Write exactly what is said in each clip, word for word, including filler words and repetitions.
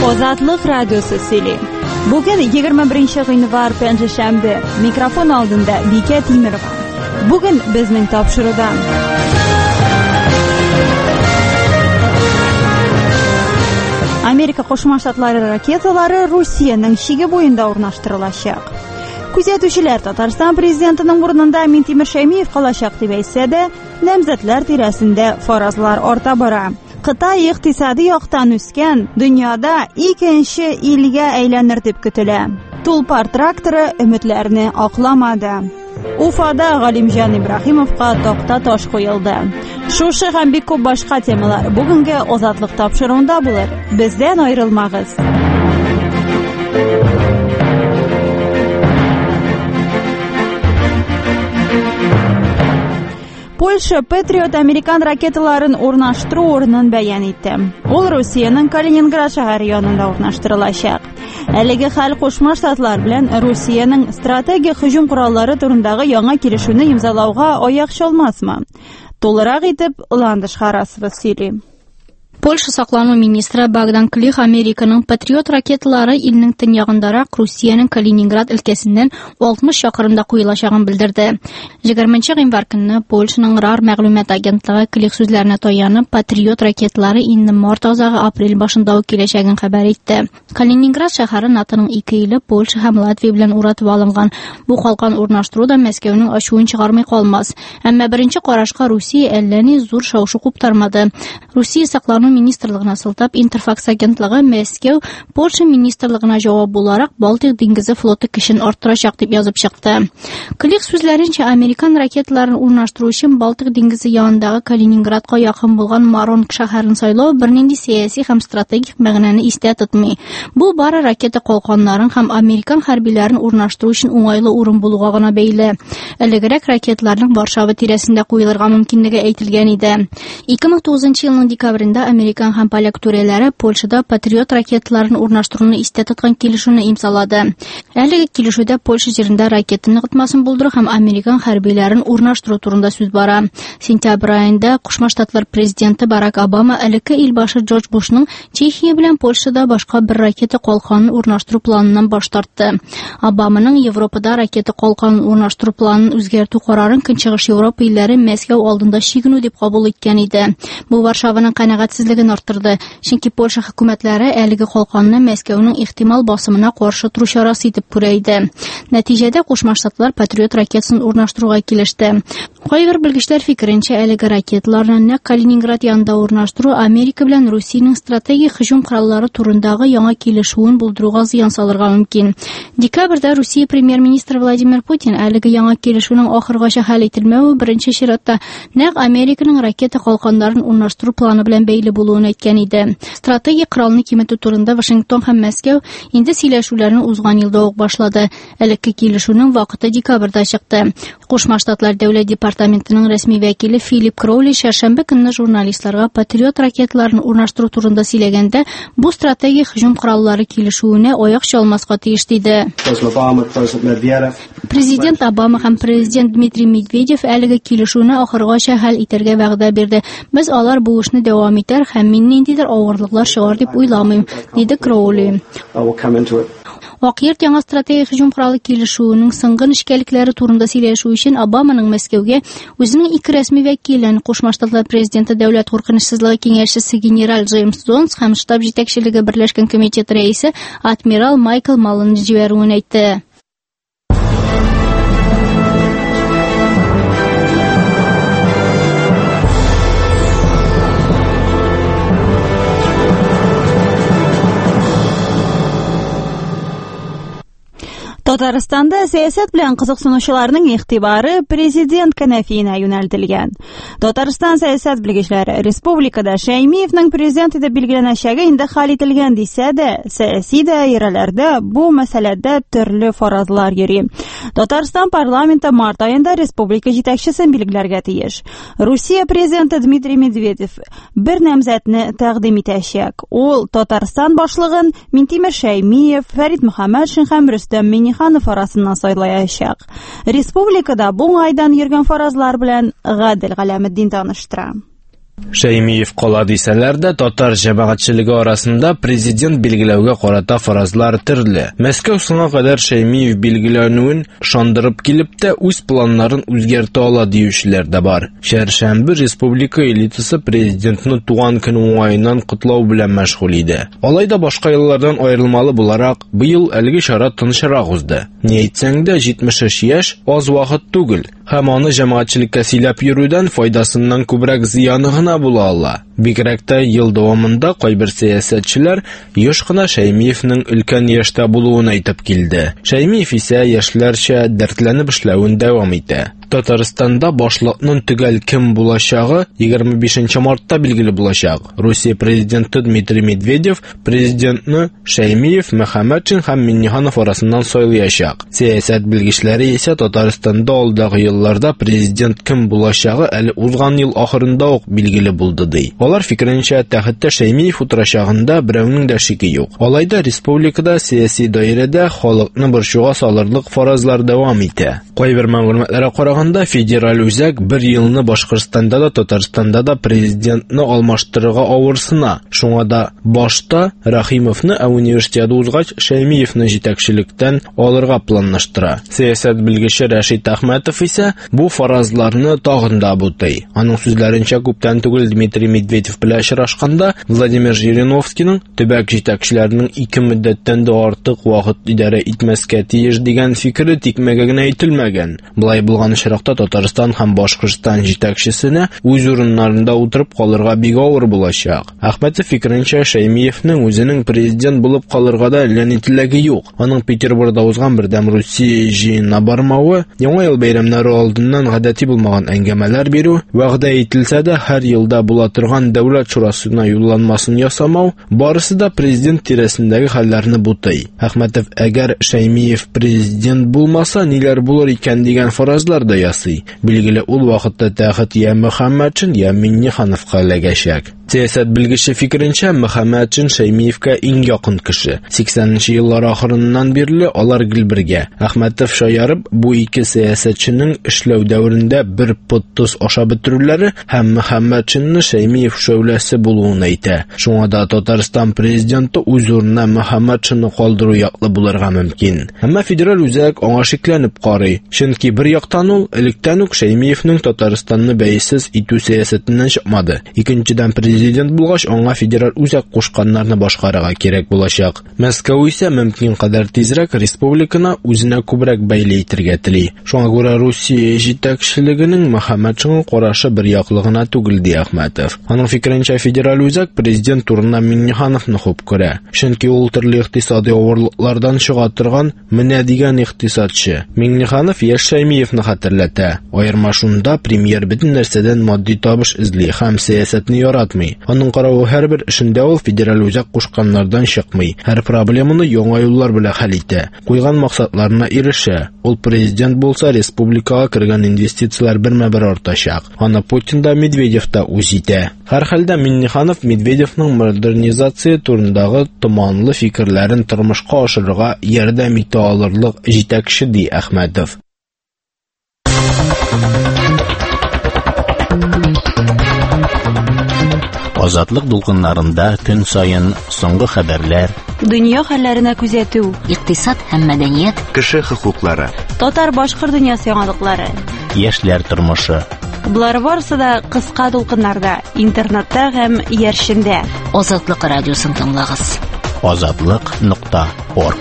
Ozatlık Radyosu Sili. Bugün yigirma birinchi yanvar panshanba. Mikrofon oldinda Beka Temirova. Bugün bizning topshiriqdan Amerika Qo'shma Shtatlari raketalari Rossiyaning shigi bo'yinda o'rnashtirilajak. Kuzatuvchilar Tatariston prezidentining o'rnida Mintimir Shaymiyev qolashaq deb aytsa-da, nomzodlar tirasida farazlar orta bora. Xitoy iqtisodiy yoqdan o'sgan dunyoda ikkinchi ilga aylanir deb kutiladi. Tulpar traktori umidlarni oqlamadi. Ufada G'alimjon Ibrahimovga toqta tosh qo'yildi. Shu ham bir ko'p boshqa temalar bugungi ozodlik topshiruvida bo'lar. Bizdan ayrilmag'iz. Polsha Patriot Amerikan raketalarini o'rnashtiruv o'rnini bayon etdi. U Rossiyaning Kaliningrad shahri yonida o'rnashtirilajak. Haligi hali Qo'shma Shtatlar bilan Rossiyaning strategik hujum qurollari turindagi yangi kelishuvni imzolashga oyoq cholmasmi? To'liq etib Landish Xarasova Sili. Polsha Saqlanma ministri Bogdan Klich Amerikaning Patriot raketalari ilning tinyog'indaroq Rossiyaning Kaliningrad ilkasidan oltmish chaqirimda qo'yilishini bildirdi. yigirmanchi yanvar kuni Polshaning RAR ma'lumot agentligi Klich so'zlarini tayanib Patriot raketalari endi mart oyi aprel boshida kelishagini xabar etdi. Kaliningrad shahri NATOning ikki yili Polsha ham Latviya bilan o'ratib olingan. Bu qalqon o'rnashtiruvda Moskvaning ashuvini chiqarmay qolmas. Ammo birinchi qarashga Rossiya allani zo'r shovshu qoptirmadi. Rossiya Saqlanma ministerligini siltab Interfax agentligi Moskva Polsha ministerligine javob olarak Baltik dengizi floti kishini orttirajak deb yozib chiqdi. Klich so'zlarincha Amerikan raketalarini o'rnashtiruv uchun Baltik dengizi yonidagi Kaliningradga yaqin bo'lgan Maronk shahrini saylov bir nindi siyosiy ham strategik ma'noni eslatmaydi. Bu bari raketa qalqonlarini ham Amerikan harbiylarini o'rnashtiruv uchun o'ng'ayli o'rin bo'lganiga beyli. Ilgari raketlarning Varshava tirasida qo'yilgan mumkinligi aytilgan edi. ikki ming to'qqizinchi yilning dekabrida Amerikan ham polyak to'ralari Polshada Patriot raketalarini o'rnashtiruvni istatgan kelishuvni imzoladi. Haligi kelishuvda Polsha yerida raketani qitmasini bildirib ham Amerikan harbiylarini o'rnashtiruv turida so'z bora. Sentyabr oyida Qo'shma Shtatlar prezidenti Barack Obama ilki ilboshi Jorj Bushning Chexiya bilan Polshada boshqa bir raketa qalqonini o'rnashtiruv planidan bosh tortdi. Obamaning Yevropada raketa qalqonini o'rnashtiruv planini o'zgartirish qarorini Kunchiqish Yevropa ellari Moskva oldinda shiginu deb qabul etgan edi. Bu Varshavaning qanoatsizligini orttirdi. Chunki Polsha hukumatlari haligi qalqonni Moskvaning ehtimol bosimina qarshi turish chorasi deb ko'raydi. Natijada Qo'shma Shtatlar Patriot raketasini o'rnashtirishga kelishdi. Qo'yver bilgichlar fikrincha haligi raketalarni Kaliningrad yonida o'rnashtiruv Amerika bilan Rossiyaning strategik hujum qurollari turindagi yangi kelishuvni bildirishga ziyon solarga mumkin. Dekabrda Rossiya premyer ministri Vladimir Putin haligi yangi kelishuvning oxirigacha hal etilmayi birinchi shiratda naq Amerikaning raketa qalqonlarini o'rnashtiruv plani bilan beyli bo'luvini aytgan edi. Strategik qurolni qiymati turida Washington ham Moskva endi siylashuvlarni o'zgan yilda o'q boshladi. Ilki kelishuvning vaqti dekabrda chiqdi. Qo'shma Shtatlar davlat departamentining rasmiy vakili Philip Crowley sharshanba kuni jurnalistlarga Patriot raketalarini o'rnashtiruv turida siylaganda bu strategik hujum qurollari kelishuvini oyoq cholmasga tegishli edi. Prezident Obama ham prezident Dmitriy Medvedev haligi kelishuvni oxirigacha hal etarga va'da berdi. Biz ular bu ishni davom etar ham mennindidir og'irliklar shior deb o'ylamayman, dedi Crowley. Vaqiyat yangi strategik hujum quroli kelishuvining singan ishkalliklari turida siylashuv uchun Obamaning Moskvaga o'zining ikki rasmiy vakilini Qo'shma Shtatlar prezidenti davlat qo'rqinchsizligi kengashchisi general James Jones ham shtab yetakchiligi birlashgan komitet raisi admiral Michael Mullenni jibaruini aytdi. Tataristonda siyosat bilan qiziqsinuvchilarning e'tibori prezident kanafina yo'naltirilgan. Tatariston siyosat bilgichlari respublikada Shaymiyevning prezident etib belgilanishagi endi hal etilgan desa-da, siyosiy doiralarda bu masalada turli farazlar yuri. Tatariston parlamenti mart oyida respublika yetakchisini belgilarga tegish. Rossiya prezidenti Dmitriy Medvedev bir nomzodni taqdim etashak. U Tatariston boshlig'in Mintimir Shaymiyev, Farid Muhammadovich ham Rustam Minixanov orasidan saylayashaq. Respublikada bu aydan yurgan farazlar bilan G'adil G'alamiddin tanishtirdi. Шәймиев кала дисәләр дә, татар җәмәгатьчелеге арасында президент билгеләүгә карата фаразлар төрле. Мәскәү соңга кадәр Шәймиев билгеләнүен шандырып килеп тә үз планнарын үзгәртә ала диючеләр дә бар. Шәршәмбе республика элитасы президентны туган көне уңаеннан котлау белән мәшгуль иде. Алай да башка еллардан аерылмалы буларак, быел әлеге чара тынчырак узды. Ни әйтсәң дә, җитмеш өч яшь аз вакыт түгел. Һәм аны җәмәгатьчелеккә сөйләп йөрүдән файдасыннан күбрәк зыяны гына була ала. Бигрәк тә ел дәвамында кайбер сәясәтчеләр еш кына Шәймиевнең өлкән яшьтә булуын әйтеп килде. Шәймиев исә яшьләрчә дәртләнеп эшләвен дәвам итә. Татарстанда башлыкның төгәл кем булачагы егерме бишенче мартта билгеле булачак. Русия президенты Дмитрий Медведев президентны Шәймиев, Мөхәммәтшин һәм Минниханов арасыннан сайлаячак. Сәясәт белгечләре исә Татарстанда алдагы елларда президент кем булачагы әле узган ел ахырында ук билгеле булды ди. Алар фикеренчә, тәхеттә Шәймиев утырачагында берәүнең дә шике юк. Алайда республикада сәяси даирәдә халыкны борчуга салырлык фаразлар дәвам итә. Кайбер мәгълүматларга караганда, федераль үзәк бер елны Башкортстанда да, Татарстанда да президентны алмаштырырга авырсына. Шуңа да башта Рахимовны, ә университеты узгач Шәймиевны җитәкчелектән алырга планлаштыра. Сәясәт белгече Рәшит Әхмәтов исә бу фаразларны тагын да бутый. Аның сүзләренчә, күптән түгел Дмитрий Медведев белән очрашканда Владимир Жириновскийның төбәк җитәкчеләренең ике мөддәттән дә артык вакыт идарә итмәскә тиеш дигән фикере тикмәгә генә әйтелмәгән. Булай булган очракта Татарстан һәм Башкортстан җитәкчесенә үз урыннарында утырып калырга бик авыр булачак. Әхмәтов фикеренчә, Шәймиевнең үзенең президент булып калырга да ләни теләге юк. Аның Петербургда узган бердәм Русия җыенына бармавы, яңа ел бәйрәмнәре алдыннан гадәти булмаган әңгәмәләр бирү, вәгъдә ителсә дә һәр елда була торган дәүләт шурасына юлланмасын ясамау, барысы да президент тирәсендәге хәлләрне бутый. Әхмәтов, әгәр Шәймиев президент булмаса, ниләр булыр икән дигән фаразлар да ясый. Билгеле, ул вакытта тәхет я Мөхәммәтшин, я Миннихановка эләгәчәк. Сәясәт белгече фикеренчә, Мөхәммәтшин Шәймиевкә иң якын кеше. сиксәненче еллар ахырыннан бирле алар гел бергә. Әхмәтов шаярып, бу ике сәясәтченең эшләү дәверендә бер пот тоз аша бетерүләре һәм Мөхәммәтшинны Шәймиев шәүләсе булуын әйтә. Шуңа да Татарстан президенты үз урынына Мөхәммәтшинны калдыру яклы булырга мөмкин. Әмма федераль үзәк аңа шикләнеп карый. Чөнки бер яктан ул электән үк Шәймиевнең Татарстанны бәйсез итү сәясәтеннән чыкмады. Икенчедән, президент булгач, аңа федераль үзәк кушканнарны башкарырга кирәк булачак. Мәскәү исә мөмкин кадәр тизрәк республиканы үзенә күбрәк бәйле итәргә тели. Шуңа күрә Русия җитәкчелегенең Мөхәммәтшин карашы бер яклы гына түгел ди Әхмәтов. Аның фикеренчә, федераль үзәк президент турында Миннихановны хуп күрә. Чөнки ул төрле икътисади авырлыклардан чыга торган менә дигән икътисадчы. Минниханов яшь Шәймиевны хәтерләтә. Аерма шунда, премьер бөтен нәрсәдән матди табыш эзли һәм сәясәтне яратмый. Аның каравы, һәрбер эшендә ул федераль үзәк кушканнардан чыкмый. Һәр проблеманы яңа юллар белән хәл итә. Куйган максатларына ирешә. Ул президент булса, республикага кергән инвестицияләр бермә-бер артачак. Аны Путин да, Медведев та үз итә. Һәр хәлдә Минниханов Медведевның модернизация турындагы томанлы фикерләрен тормышка ашырырга ярдәм итә алырлык җитәкче ди Әхмәтов. Азатлык дулкыннарында көн сайын соңгы хәбәрләр, дөнья хәлләренә күзәтү, икътисад һәм мәдәният, кеше хокуклары, татар-башкорт дөньясы яңалыклары, яшьләр тормышы. Булар барысы да кыска дулкыннарда, интернетта һәм яршендә. Азатлык радиосын тыңлагыз. азатлык нокта орг.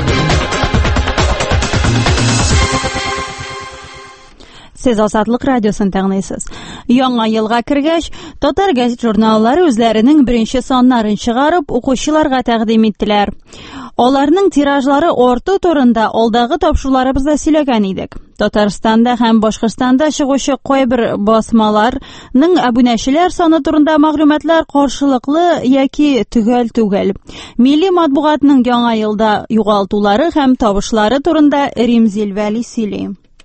Сез Азатлык радиосын тыңлыйсыз. Яңа елга кергәч, татар гәзит журналлары үзләренең беренче саннарын чыгарып, укучыларга тәкъдим иттеләр. Аларның тиражлары арту турында алдагы тапшыруларыбызда сөйләгән идек. Татарстанда һәм Башкортстанда чыгучы кайбер басмаларның абунәчеләр саны турында мәгълүматлар каршылыклы яки төгәл түгел. Милли матбугатның яңа елда югалтулары һәм табышлары турында Римзил Вәли сөйли.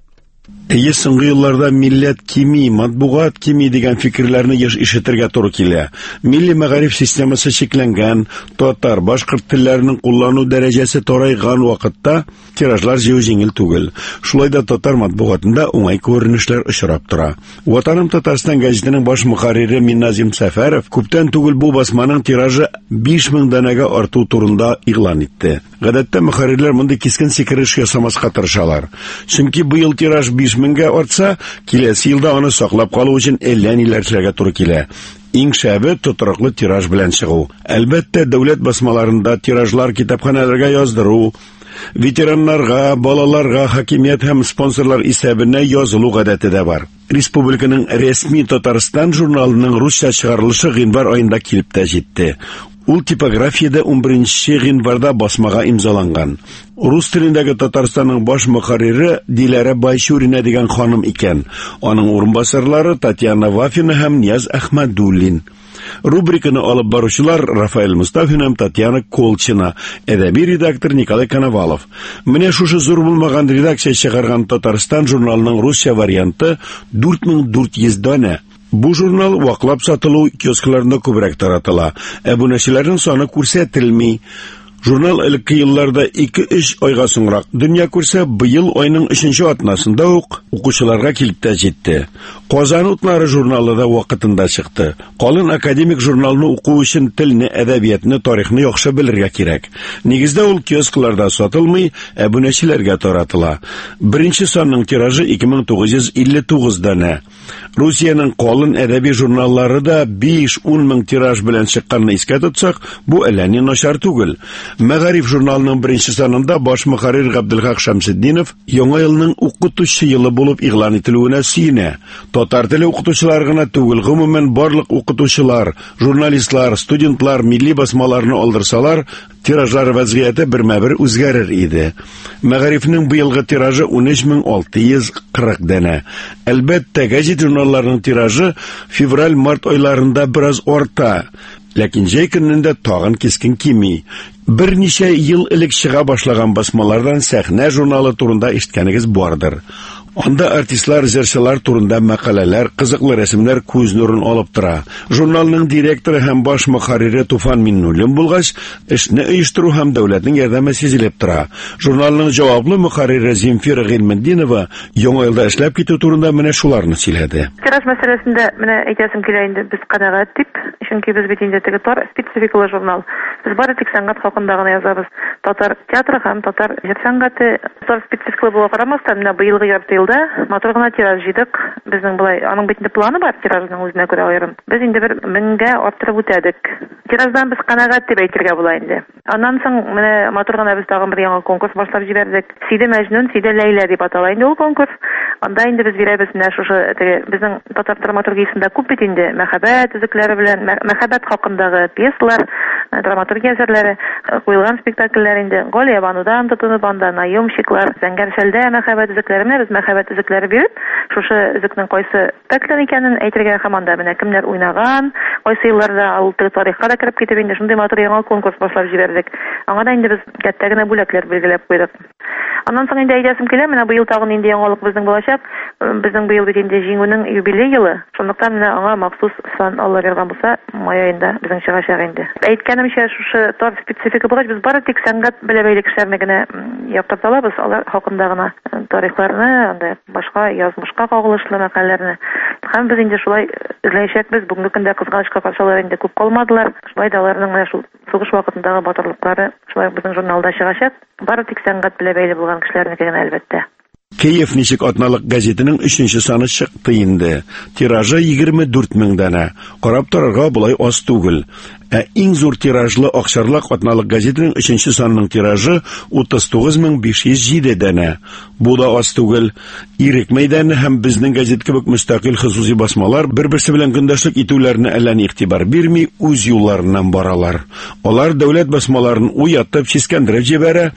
Әйе, соңгы елларда милләт кими, матбугат кими дигән фикерләрне еш ишетергә туры килә. Милли мәгариф системасы чикләнгән, татар, башкорт телләренең куллану дәрәҗәсе тарайган вакытта тиражлар җыю җиңел түгел. Шулай да татар матбугатында уңай күренешләр очрап тора. Ватаным Татарстан гәҗитенең баш мөхәррире Минназим Сәфәров күптән түгел бу басманың тиражы биш мең данәгә арту турында игълан итте. Гадәттә мөхәррирләр мондый кискен сикереш ясамаска тырышалар. Чөнки быел тираж биш меңгә артса, киләсе елда аны саклап калу өчен әллә ниләр эшләргә туры килә. Иң шәбе тотрыклы тираж белән чыгу. Әлбәттә, дәүләт басмаларында тиражлар китапханәләргә яздыру, ветераннарга, балаларга хакимият һәм спонсорлар исәбенә язылу гадәте дә бар. Республиканың рәсми Татарстан журналының русча чыгарылышы гыйнвар аенда килеп тә җитте. Ул типографиядә унберенче гыйнварда басмага имзаланган. Рус телендәге Татарстанның баш мөхәррире Диләрә Байшурина дигән ханым икән. Аның урынбасарлары Татьяна Вафина һәм Нияз Әхмәдуллин. Рубриканы алып баручылар Рафаэль Мустафин һәм Татьяна Колчина, әдәби редактор Николай Коновалов. Менә шушы зур булмаган редакция чыгарган Татарстан журналының русча варианты дүрт мең дүрт йөз данә. Бу журнал ваклап сатылу киоскларында күбрәк таратыла. Әбүнәчеләрнең саны күрсәтелми. Журнал элекке елларда ике-өч айга соңрак дөнья күрсә, быел айның өченче атнасында ук укучыларга килеп тә җитте. Казан утлары журналы да вакытында чыкты. Калын академик журналны уку өчен телне, әдәбиятны, тарихны яхшы белергә кирәк. Нигездә ул киоскларда сатылмый, әбүнәчеләргә таратыла. Беренче санның тиражы ике мең тугыз йөз илле тугыз данә. Русиянең калын әдәби журналлары да биш-ун мең тираж белән чыкканны искә тотсак, бу әллә ни начар түгел. Мәгариф журналының беренче санында баш мөхәррир Габделхак Шәмсетдинов яңа елның укытучы елы булып игълан ителүенә сөенә. Татар теле укытучылар гына түгел, гомумән барлык укытучылар, журналистлар, студентлар милли басмаларны алдырсалар, тиражлар вазгыяте бермә-бер үзгәрер иде. Мәгарифның быелгы тиражы ун өч мең алты йөз кырык данә. Әлбәттә, гәҗит журналларының тиражы февраль-март айларында бераз арта. Ләкин җәй көнендә тагын кискен кими. Берничә ел элек чыга башлаган басмалардан сәхнә журналы турында ишеткәнегез бардыр. Анда артистлар, җырчылар турында мәкаләләр, кызыклы рәсемнәр күз нурын алып тора. Журналның директоры һәм баш мөхәррире Туфан Миннуллин булгач, эшне оештыру һәм дәүләтнең ярдәме сизелеп тора. Журналның җаваплы мөхәррире Земфира Гыйльметдинова яңа елда эшләп китү турында менә шуларны сөйләде. Тираж мәсьәләсендә менә әйтәсем килә инде, без канәгать дип, чөнки без бит инде теге тар спецификалы журнал. Без бары тик сәнгать хакында гына язабыз. Татар театры һәм татар җыр сәнгате тар спецификалы булуга карамастан, менә быелгы ярты елда матур гына тираж җыйдык. Безнең булай, аның бит инде планы бар тиражның үзенә күрә аерым. Без инде бер меңгә арттырып үтәдек. Тираждан без канәгать дип әйтергә була инде. Аннан соң менә матур гына без тагын бер яңа конкурс башлап җибәрдек. Сиде Мәҗнүн, Сиде Ләйлә дип атала инде ул конкурс. Анда инде без бирәбез менә шушы теге безнең татар драматургиясендә күп бит инде мәхәббәт үзекләре белән мәхәббәт хакындагы пьесалар, драматургия әсәрләре куелган спектакльләр инде. Галия Банудан тотынып анда наемщиклар, Зәңгәр Шәлдә мәхәббәт үзекләре менә без мәхәббәт үзекләре биреп, шушы үзекнең кайсы спектакль икәнен әйтергә һәм анда менә кемнәр уйнаган, кайсы елларда ул тарихка да кереп китеп инде шундый матур яңа конкурс башлап җибәрдек. Аңа да инде без кәттә генә бүләкләр билгеләп куйдык. Аннан соң инде әйтәсем килә, менә быел тагын инде яңалык безнең булачак. Безнең быел бит инде җиңүнең юбилей елы. Шундыктан менә аңа махсус сан Алла биргән булса, май аенда безнең чыгачак инде. Әйткәнемчә, шушы тар специфика булгач, без бары тик сәнгать белән бәйле кешеләрне генә яктырталабыз, алар хакында гына тарихларны, анда башка язмышка кагылышлы мәкаләләрне. Һәм без инде шулай эзләячәкбез. Бүгенге көндә кызганычка каршылар инде күп калмадылар. Шулай да аларның менә шул сугыш вакытындагы батырлыклары шулай безнең журналда чыгачак. Бары тик сәнгать белән бәйле булган кешеләрне генә әлбәттә. Киев ничек атналык газетының өченче саны чыкты инде. Тиражы егерме дүрт мең данә. Карап торырга булай аз түгел. Ә иң зур тиражлы акчарлык атналык газетының өченче санының тиражы утыз тугыз мең биш йөз җиде данә. Бу да аз түгел. Ирек мәйданы һәм безнең газет кебек мөстәкыйль хосусый басмалар бер-берсе белән көндәшлек итүләрне әллә ни игътибар бирми, үз юлларыннан баралар. Алар дәүләт басмаларын уятып, чискәндереп җибәрә,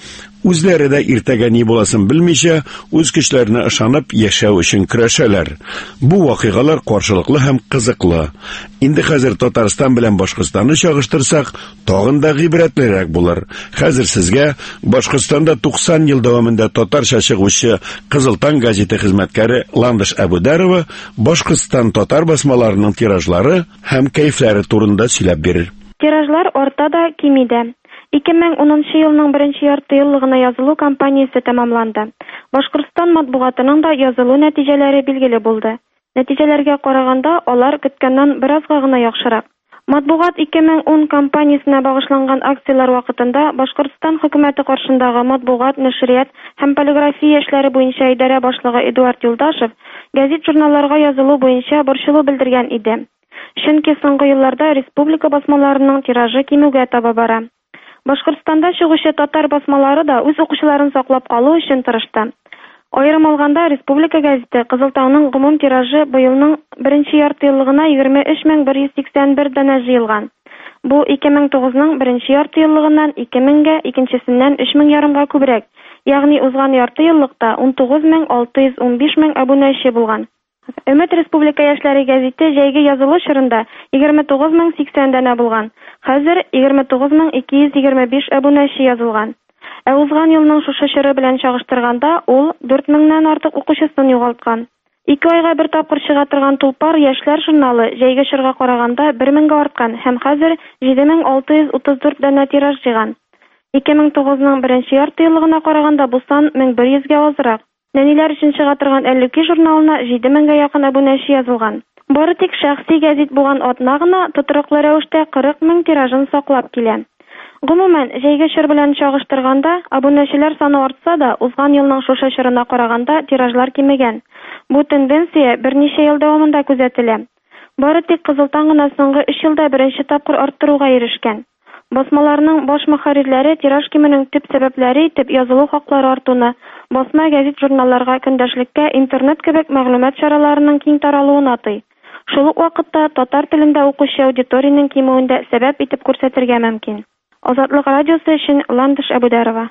Үзләре дә иртәгә ни буласын белмичә, үз көчләренә ышанып яшәү өчен көрәшәләр. Бу вакыйгалар каршылыклы һәм кызыклы. Инде хәзер Татарстан белән Башкортстанны чагыштырсак, тагын да гыйбрәтлерәк булыр. Хәзер сезгә Башкортстанда туксан ел дәвамында татарча чыгучы Кызыл таң газеты хезмәткәре Ландыш Әбүдәрова Башкортстан татар басмаларының тиражлары һәм кәйфләре турында сөйләп бирер. Тиражлар арта да, кими дә. ике мең унынчы елның беренче яртыеллыгына язылу кампаниясе тәмамланды. Башкортстан матбугатының да язылу нәтиҗәләре билгеле булды. Нәтиҗәләргә караганда алар көткәннән беразга гына яхшырак. Матбугат ике мең ун кампаниясенә багышланган акциялар вакытында Башкортстан хөкүмәте каршындагы матбугат, нәшрият һәм полиграфия эшләре буенча идарә башлыгы Эдуард Юлдашев гәзит-журналларга язылу буенча борчылу белдергән иде. Чөнки соңгы елларда республика басмаларының тиражы кимүгә таба бара. Башкортстанда чыгучы татар басмалары да үз укучыларын саклап калу өчен тырышты. Аерым алганда республика газеты Кызыл таңның гомум тиражы быелның беренче яртыеллыгына егерме өч мең бер йөз сиксән бер данә җыелган. Бу ике мең тугызның беренче яртыеллыгыннан ике меңгә, икенчесеннән өч мең ярымга күбрәк. Ягъни узган яртыеллыкта он тугыз мең алты йөз ун биш мең абунәче булган. Өмет республика яшьләре газеты җәйге язылу чорында егерме тугыз мең сиксән данә булган. Хәзер егерме тугыз мең ике йөз егерме биш абунәче язылган. Ә узган елның шушы чоры белән чагыштырганда ул дүрт меңнән артык укучысын югалткан. Ике айга бер тапкыр чыга торган Тулпар яшьләр журналы җәйге чорга караганда бер меңгә арткан һәм хәзер җиде мең алты йөз утыз дүрт данә тираж җыйган. ике мең тугызның беренче яртыеллыгына караганда бу сан мең бер йөзгә азрак. Нәниләр өчен чыга торган Әллүки журналына җиде меңгә якын абунәче язылган. Бары тик шәхси гәзит булган атна гына тотрыклы рәвештә кырык мең тиражын саклап килә. Гомумән, җәйге чор белән чагыштырганда, абунәчеләр саны артса да, узган елның шушы чорына караганда тиражлар кимегән. Бу тенденция берничә ел дәвамында күзәтелә. Бары тик Кызыл таң гына соңгы өч елда беренче тапкыр арттыруга ирешкән. Басмаларның баш мөхәррирләре тираж кимүнең төп сәбәпләре итеп язылу хаклары артуны, басма гәзит-журналларга көндәшлеккә интернет кебек мәгълүмат чараларының киң таралуын атый. Шул ук вакытта татар телендә укучы аудиторияның кимүендә сәбәп итеп күрсәтергә мөмкин. Азатлык радиосы өчен Ландыш Әбүдәрова.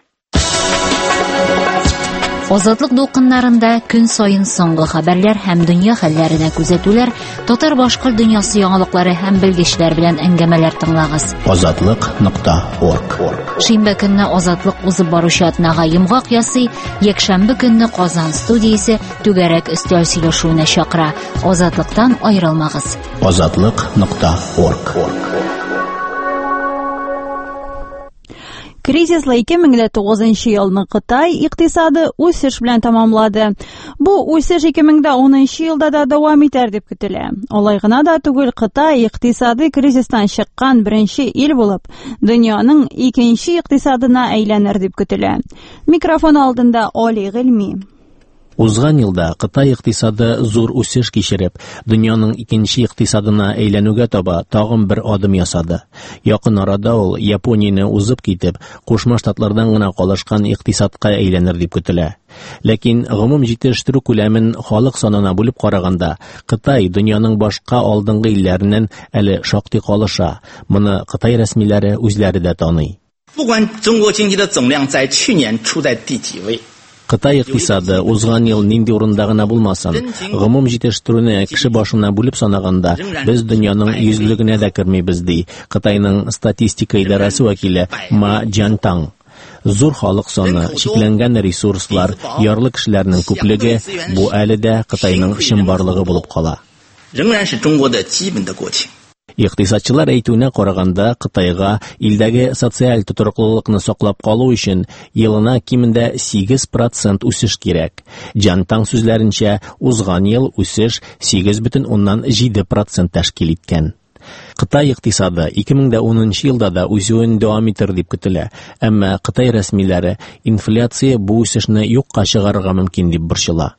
Азатлык дулкыннарында көн сайын соңгы хәбәрләр һәм дөнья хәлләренә күзәтүләр, татар башкорт дөньясы яңалыклары һәм белгечләр белән әңгәмәләр тыңлагыз. азатлык нокта орг. Шимбә көнне Азатлык узып баручы атнага йомгак ясый, якшәмбе көнне Казан студиясе түгәрәк өстәл сөйләшүенә чакыра. Азатлыктан аерылмагыз. азатлык нокта орг. Кризислы ике мең тугызынчы елны Кытай икътисады үсеш белән тамамлады. Бу үсеш ике мең унынчы елда да дәвам итәр дип көтелә. Алай гына да түгел, Кытай икътисады кризистан чыккан беренче ил булып, дөньяның икенче икътисадына әйләнер дип көтелә. Микрофон алдында Али Гыйльми. Узган елда Кытай икътисады зур үсеш кичереп, дөньяның икенче икътисадына әйләнүгә таба тагын бер адым ясады. Якын арада ул Японияны узып китеп, Кушма Штатлардан гына калышкан икътисадка әйләнер дип көтелә. Ләкин гомум җитештерү күләмен халык санына бүлеп караганда, Кытай дөньяның башка алдынгы илләреннән әле шактый калыша. Моны Кытай рәсмиләре үзләре дә таный. Кытай икътисады узган ел нинди урында гына булмасын, гомум җитештерүне кеше башына бүлеп санаганда, без дөньяның йөзлегенә дә кермибез ди Кытайның статистика идарәсе вәкиле Ма Джантаң. Зур халык саны, чикләнгән ресурслар, ярлы кешеләрнең күплеге бу әле дә Кытайның чынбарлыгы булып кала. Икътисадчылар әйтүенә караганда, Кытайга илдәге социаль тотрыклылыкны саклап калу өчен елына кимендә сигез процент үсеш кирәк. Джантаң сүзләренчә, узган ел үсеш сигез бөтен уннан җиде процент тәшкил иткән. Кытай икътисады ике мең унынчы елда да үсүен дәвам итер дип көтелә, әмма Кытай рәсмиләре инфляция бу үсешне юкка чыгарырга мөмкин дип борчыла.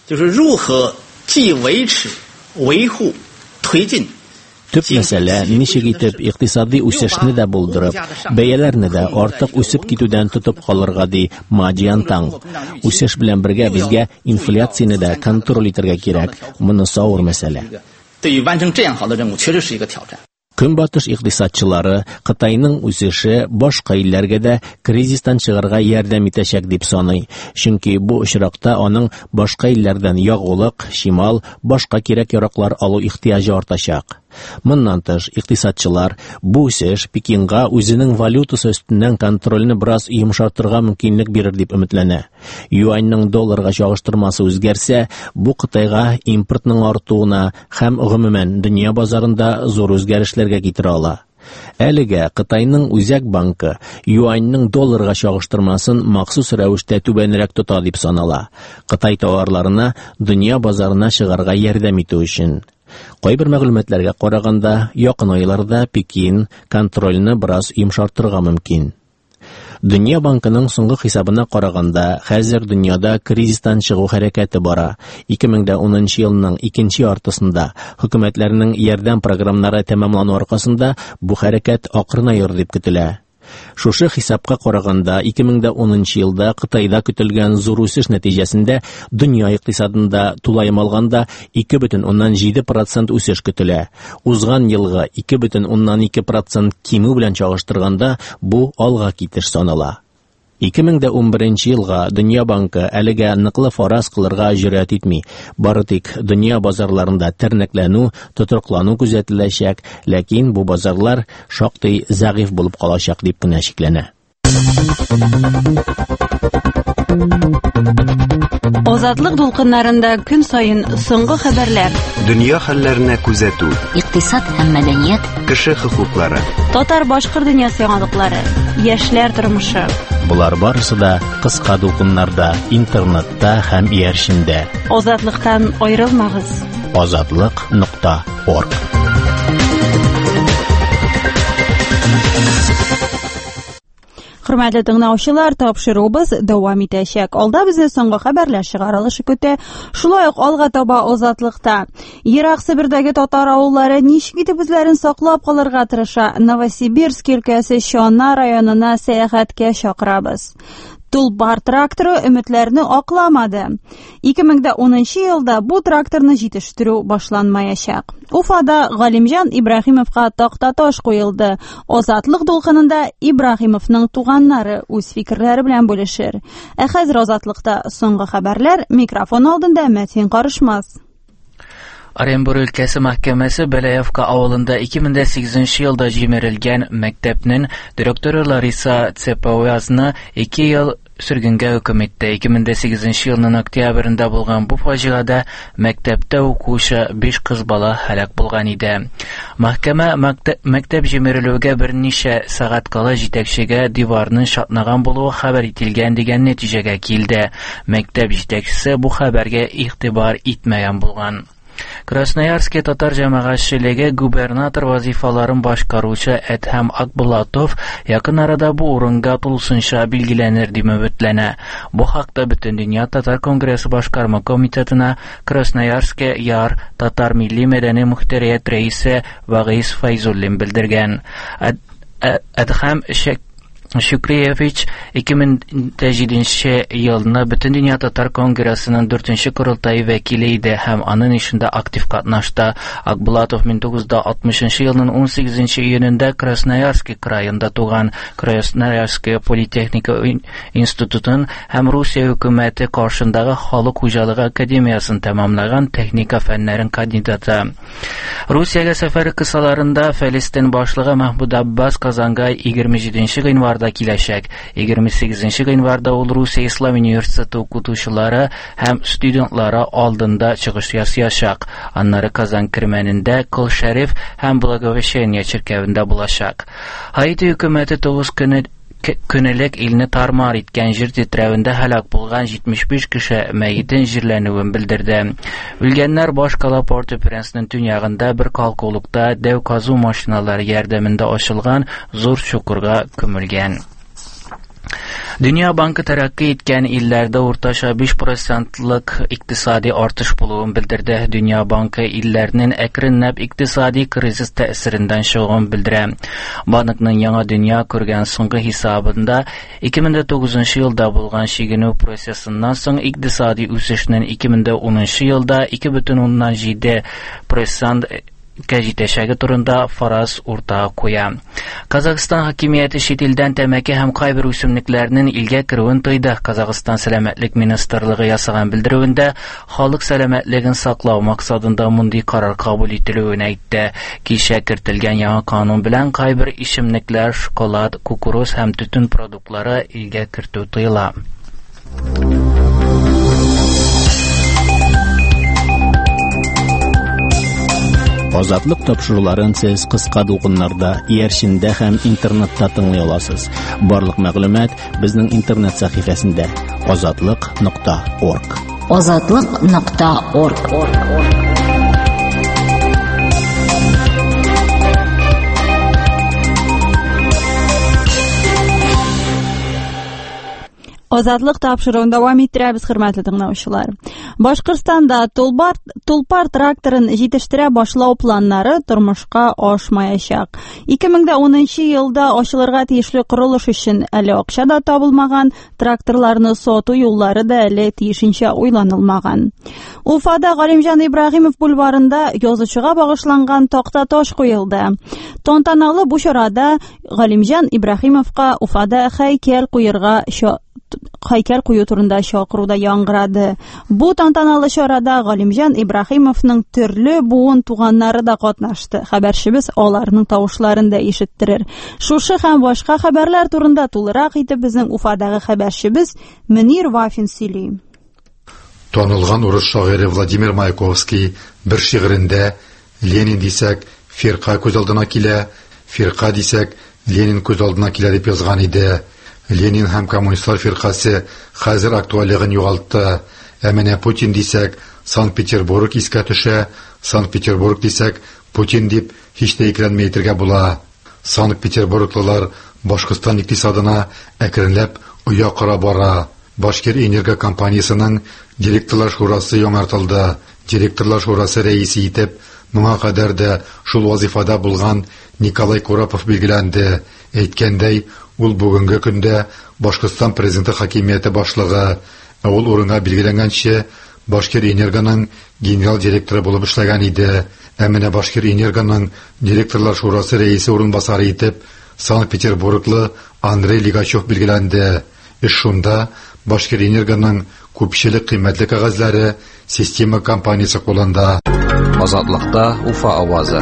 Төп мәсьәлә ничек итеп икътисади үсешне дә булдырып, бәяләрне дә артык үсеп китүдән тотып калырга ди Ма Джантаң. Үсеш белән бергә безгә инфляцияны да контроль итәргә кирәк. Моны савыр мәсьәлә. Көнбатыш икътисадчылары Кытайның үсеше башка илләргә дә кризистан чыгарга ярдәм итәчәк дип саный, чөнки бу очракта аның башка илләрдән ягулык, шимал, башка кирәк-яраклар алу ихтыяҗы артачак. Моннан тыш, икътисадчылар бу үсеш Пекинга үзенең валютасы өстеннән контрольне бераз йомшартырга мөмкинлек бирер дип өметләнә. Юаньның долларга чагыштырмасы үзгәрсә, бу Кытайга импортның артуына һәм гомумән дөнья базарында зур үзгәрешләргә китерә ала. Әлегә Кытайның Үзәк банкы юаньның долларга чагыштырмасын махсус рәвештә түбәнрәк тота дип санала. Кытай товарларына дөнья базарына чыгарга ярдәм итү өчен. Кайбер мәгълүматларга караганда, якын айларда Пекин контрольне бераз йомшартырга мөмкин. Дөнья банкының соңгы хисабына караганда, хәзер дөньяда кризистан чыгу хәрәкәте бара. ике мең унынчы елның икенче яртысында хөкүмәтләрнең ярдәм программнары тәмамлану аркасында бу хәрәкәт акрынайыр дип көтелә. Шушы хисапка караганда, ике мең унынчы елда Кытайда көтелгән зур үсеш нәтиҗәсендә дөнья икътисадында тулаем алганда ике бөтен уннан җиде процент үсеш көтелә. Узган елгы ике бөтен уннан ике процент кимү белән чагыштырганда бу алга китеш санала. ике мең унберенче елга Дөнья банкы әлегә ныклы фараз кылырга җөрьәт итми. Бары тик дөнья базарларында тернәкләнү, тотрыклану күзәтеләчәк, ләкин бу базарлар шактый зәгыйф булып калачак дип кенә шикләнә. Азатлык дулкыннарында көн саен соңгы хәбәрләр. Дөнья хәлләренә күзәтү. Икътисад һәм мәдәният. Кеше хокуклары. Татар-башкыр дөньясы яңалыклары. Яшьләр тормышы. Булар барысы да кыска дулкыннарда, интернетта һәм иярчендә. Азатлыктан аерылмагыз. азатлык нокта орг. Хөрмәтле тыңлаучылар, тапшырубыз дәвам итәчәк. Алда безне соңгы хәбәрләр чыгарылышы көтә. Шулай ук алга таба азатлыкта. Ерак Сибирдәге татар авыллары ничек итеп үзләрен саклап калырга тырыша? Новосибирск өлкәсе Чана районына сәяхәткә чакырабыз. Тулпар тракторы өметләрне акламады. ике мең унынчы елда бу тракторны җитештерү башланмаячак. Уфада Галимҗан Ибраһимовка такта таш куелды. Азатлык дулкынында Ибраһимовның туганнары үз фикерләре белән бүлешер. Ә хәзер азатлыкта соңгы хәбәрләр, микрофон алдында Мәтин Карышмас. Оренбур өлкәсе мәхкәмәсе Бәләевка авылында ике мең сигезенче елда җимерелгән мәктәпнең директоры Лариса Цеповязны ике ел сөргенгә хөкем итте. ике мең сигезенче елның октябрендә булган бу фаҗигада мәктәптә укучы биш кыз бала һәлак булган иде. Мәхкәмә мәктәп, мәктәп җимерелүгә берничә сәгать кала җитәкчегә диварның шатнаган булуы хәбәр ителгән дигән нәтиҗәгә килде. Мәктәп җитәкчесе бу хәбәргә игътибар итмәгән булган. Красноярск татар җәмәгатьчелеге губернатор вазифаларын башкаручы Әдһәм Акбулатов якын арада бу урынга тулысынча билгеләнер дип өметләнә. Бу хакта Бөтендөнья татар конгрессы башкарма комитетына Красноярск яр татар милли мәдәни мөхтәрият рәисе Вагис Файзуллин белдергән. Әдһәм Шукриевич ике мең җиденче елны Бөтендөнья татар конгрессының дүртенче корылтайы вәкиле иде һәм аның ишендә актив катнашты. Акбулатов мең тугыз йөз алтмышынчы елның он сигезенче июнендә Красноярск краенда туган. Красноярск политехника институтын һәм Русия хөкүмәте каршындагы халык хуҗалыгы академиясын тәмамлаган техника фәннәрен кандидаты. Русиягә сәфәре кысаларында Фәлестин башлыгы Мәхмүд Аббас Казанга егерме җиденче гыйнварда киләчәк. егерме сигезенче гыйнварда ул Русия Ислам университеты укытучылары һәм студентлары алдында чыгыш ясаячак. Аннары Казан кирмәнендә Кол Шәриф һәм Благовещение чиркәвендә булачак. Хаити хөкүмәте тугыз көне көнелек илне тармар иткән җир тетрәвендә һәлак булган җитмеш биш кеше мәетен җирләнүен белдерде. Үлгәннәр башкала Порт-о-Пренсның төньягында бер калкулыкта дәү казу машиналары ярдәмендә ачылган зур чукырга күмелгән. Дөнья банкы тәрәккый иткән илләрдә уртача биш процентлык икътисади артыш булуын белдерде. Дөнья банкы илләрнең әкренләп икътисади кризис тәэсиреннән чыгуын белдерә. Банкның яңа дөнья күргән соңгы хисабында ике мең тугызынчы елда булган шигенү процессыннан соң икътисади үсешнең ике мең унынчы елда ике бөтен уннан җиде процент җитәчәге турында фараз уртага куя. Казакстан хакимияте чит илдән тәмәке һәм кайбер үсемлекләрнең илгә керүен тыйды. Казакстан сәламәтлек министрлыгы ясаган белдерүендә халык сәламәтлеген саклау максатында мондый карар кабул ителүен әйтте. Кичә кертелгән яңа канун белән кайбер ишемлекләр, шоколад, кукуруз һәм төтен продуктлары илгә кертү тыела. Азатлык тапшыруларын сез кыска дулкыннарда, иярчендә һәм интернетта тыңлый аласыз. Барлык мәгълүмат безнең интернет сәхифәсендә азатлык нокта орг. азатлык нокта орг. Азатлык тапшыруын дәвам иттерәбез, хөрмәтле тыңлаучылар. Башкортстанда Тулпар Тулпар тракторын җитештерә башлау планнары тормышка ашмаячак. ике мең унынчы елда ачылырга тиешле курылыш өчен әле акча да табылмаган, тракторларны сату юллары да әле тиешенчә уйланылмаган. Уфада Галимҗан Ибраһимов бульварында язучыга багышланган такта таш куелды. Тантаналы бу чарада Галимҗан Ибраһимовка Уфада һәйкәл куярга Хайкәл кую турында чакыруда яңгырады. Бу тантаналы чарада Галимҗан Ибраһимовның төрле буын туганнары да катнашты. Хәбәрчебез аларның тавышларын да ишеттерер. Шушы һәм башка хәбәрләр турында тулырак итеп безнең Уфадагы хәбәрчебез Мөнир Вафин сөйли. Танылган урыс шагыйре Владимир Маяковский бер шигырендә Ленин дисәк, фирка күз алдына килә, фирка дисәк, Ленин күз алдына килә дип язган иде. Ленин һәм коммунистлар фиркасы хәзер актуальлыгын югалтты. Ә менә Путин дисәк, Санкт-Петербург искә төшә, Санкт-Петербург дисәк, Путин дип һич тә икеләнмәй әйтергә була. Санкт-Петербурглылар Башкортстан икътисадына әкренләп оя кыра бара. Башкирэнерго компаниясының директорлар шурасы яңартылды. Директорлар шурасы рәисе итеп моңа кадәр дә шул вазифада булган Николай Курапов билгеләнде. Әйткәндәй, ул бүгенге көндә Башкортстан президенты хакимияте башлыгы, ә ул урынга билгеләнгәнчә Башкирэнергоның генераль директоры булып эшләгән иде. Ә менә Башкирэнергоның директорлар шурасы рәисе урынбасары итеп Санкт-Петербурглы Андрей Лигачев билгеләнде. Эш шунда Башкирэнергоның күпчелек кыйммәтле кәгазьләре система компаниясе кулында. Азатлыкта Уфа авазы.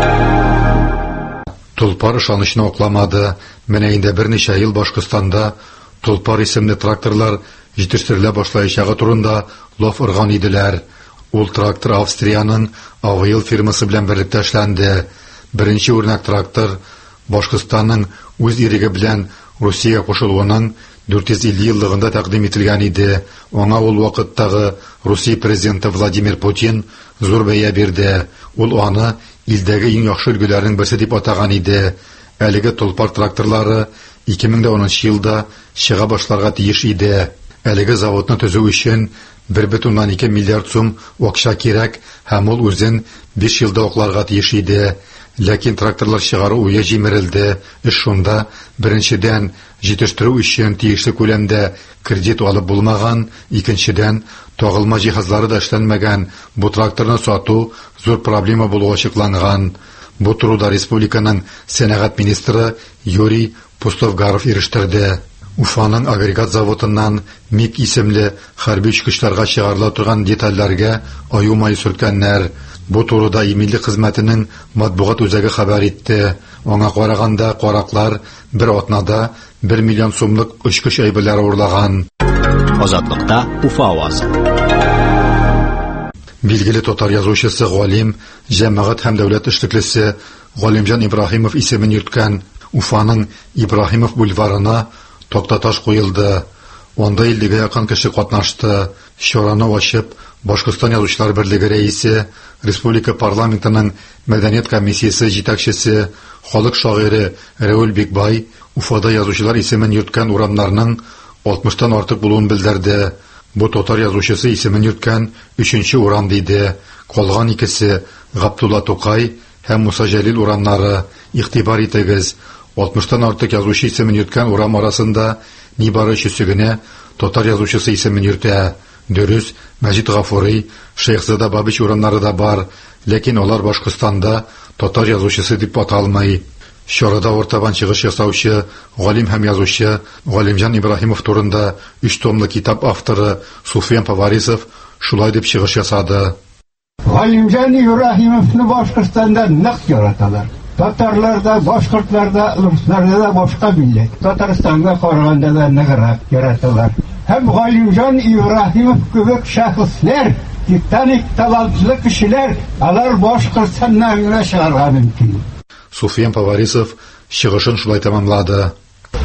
Тулпар ышанычны акламады. Менә инде берничә ел Башкортстанда Тулпар исемле тракторлар җитештерелә башлаячагы турында лаф ырган иделәр. Ул трактор Австрияның Авыел фирмасы белән берлектә эшләнде. Беренче үрнәк трактор Башкортстанның үз иреге белән Русиягә кушылуының дүрт йөз илле еллыгында тәкъдим ителгән иде. Аңа ул вакыттагы Русия президенты Владимир Путин зур бәя бирде. Ул аны илдәге иң яхшы өлгеләрнең берсе дип атаган иде. Әлеге Тулпар тракторлары ике мең унынчы елда чыга башларга тиеш иде. Әлеге заводны төзү өчен бер бөтен уннан ике миллиард сум акча кирәк һәм ул үзен биш елда акларга тиеш иде. Ләкин тракторлар чыгару уе җимерелде. Эш шунда, беренчедән, җитештерү өчен тиешле күләмдә кредит алып булмаган, икенчедән, тагылма җиһазлары да эшләнмәгән. Бу тракторны сату зур проблема булуы ачыкланган. Бу турыда республиканың сәнәгать министры Юрий Пустовгаров ирештерде. Уфаның агрегат заводыннан МиГ исемле хәрби учкычларга чыгарыла торган детальләргә аю-май сөрткәннәр. Бу турыда Имилли хезмәтенең матбугат үзәге хәбәр итте. Аңа караганда караклар бер атнада бер миллион сумлык очкыч әйберләре урлаган. Азатлыкта Уфа авазы. Билгеле татар язучысы Галим, җәмәгать һәм дәүләт эшлеклесе Галимҗан Ибраһимов исемен йөрткән Уфаның Ибраһимов бульварына тактаташ куелды. Анда иллегә якын кеше катнашты. Чараны ачып, Башкортстан язучылар берлеге рәисе, республика парламентының мәдәният комиссиясе җитәкчесе, халык шагыйре Рәүл Бикбай Уфада язучылар исемен йөрткән урамнарның алтмыштан артык булуын белдерде. Бу татар язучысы исемен йөрткән өченче урам диде. Калган икесе Габдулла Тукай һәм Муса Җәлил урамнары. Игътибар итегез, алтмыштан артык язучы исемен йөрткән урам арасында нибары өчесе генә татар язучысы исемен йөртә. Дөрес, Мәҗит Гафури, Шейхзада Бабич урыннары да бар, ләкин алар Башкортстанда татар язучысы дип аталмый. Чарада ортабан чыгыш ясаучы, галим һәм язучы Галимҗан Ибраһимов турында өч томлы китап авторы Суфиян Поварисов шулай дип чыгыш ясады. Галимҗан Ибраһимовны Башкортстанда нык яраталар. Татарларда, башкортларда, русларда да башка милләт. Татарстанга караганда да ныграк яраталар. Һәм Галимҗан Ибраһимов кебек шәхесләр, титаник талантлы кешеләр, алар Башкортстаннан гына чыгарга мөмкин. Суфиян Поварисов чыгышын шулай тәмамлады.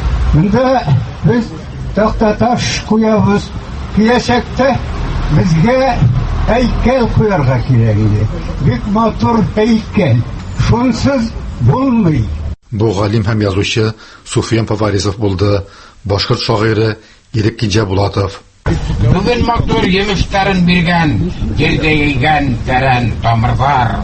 Монда без тактаташ куябыз. Киләчәктә безгә һәйкәл куярга кирәк иде. Бик матур һәйкәл. Шунсыз булмый. Бу галим һәм язучы Суфиян Поварисов булды. Башкорт шагыйре Ирек Кинҗәбулатов. Бүген матур емештәрен биргән, җирдә егән тәрән тамырлар.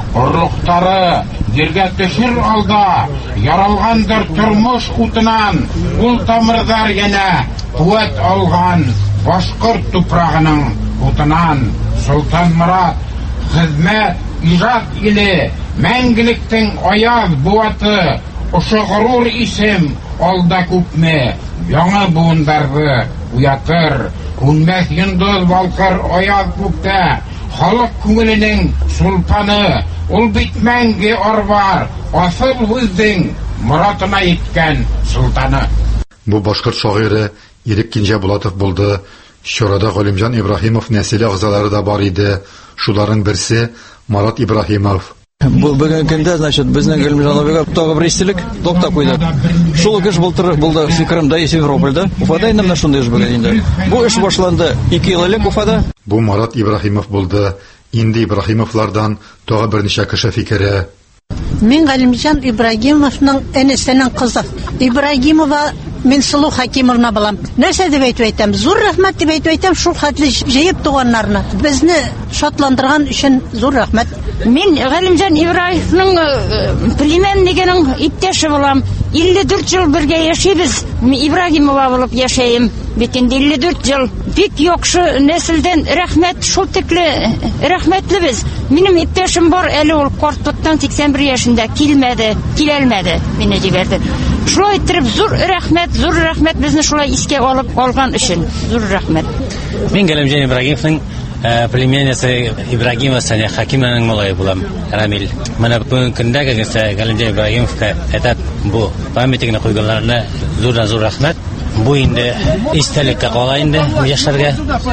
Орлыктары җиргә төшер алда, яралгандыр тормыш утыннан, ул тамырлар янә куәт алган башкорт тупрагының утыннан. Солтан Мурат, хезмәт, иҗат иле, мәңгелектең аяз буаты, ошо горур исем алда күпме, яңа буындарды уятыр, күнмәс йондыз балкыр аяз күктә, халык күңеленең султаны, ул бит мәңге арбар, асыл үзең Моратына иткән султаны. Бу башкорт шагыйре Ирек Кинҗәбулатов булды. Чарада Галимҗан Ибраһимов нәселе агзалары да бар иде. Шуларның берсе Марат Ибраһимов. Бу бүгенге көндә, значит, безнең Галимҗан абыйга тагы бер истелек токтап куйдык. Шул кеш былтыр булды Фикримдә, Севропольдә. Уфада инде менә шундый эш бүген инде. Бу эш башланды ике ел элек Уфада. Бу Марат Ибраһимов булды. Инде Ибраһимовлардан тагы берничә кеше фикере. Мин Галимҗан Ибраһимовның энесенең кызы. Ибраһимова Мен Сылу Хакимовна балам. Нәрсә дип әйтеп әйтәм? Зур рәхмәт дип әйтеп әйтәм шул хәтле җыеп туганнарны. Безне шатландырган өчен зур рәхмәт. Мин Галимҗан Ибраһимовның племяннигенең иптәше булам. илле дүрт ел бергә яшибез. Мин Ибраһимова булып яшәем. Бит инде илле дүрт ел. Бик яхшы нәселдән рәхмәт, шул тикле рәхмәтлебез. Минем иптәшем бар, әле ул картлыктан сиксән бер яшендә килмәде, киләлмәде. Мине җибәрде. Шулай итеп зур рәхмәт, зур рәхмәт безне шулай искә алып калган өчен. Зур рәхмәт. Мин Галимҗан Ибраһимовның племяннице Ибраһимова Сания Хакимованың малае булам, Рамил. Менә бүген көндә гәзитә Галимҗан Ибраһимовка әтәт бу памятникны куйганнарына зур-зур рәхмәт. Бу инде истәлеккә кала инде яшәргә.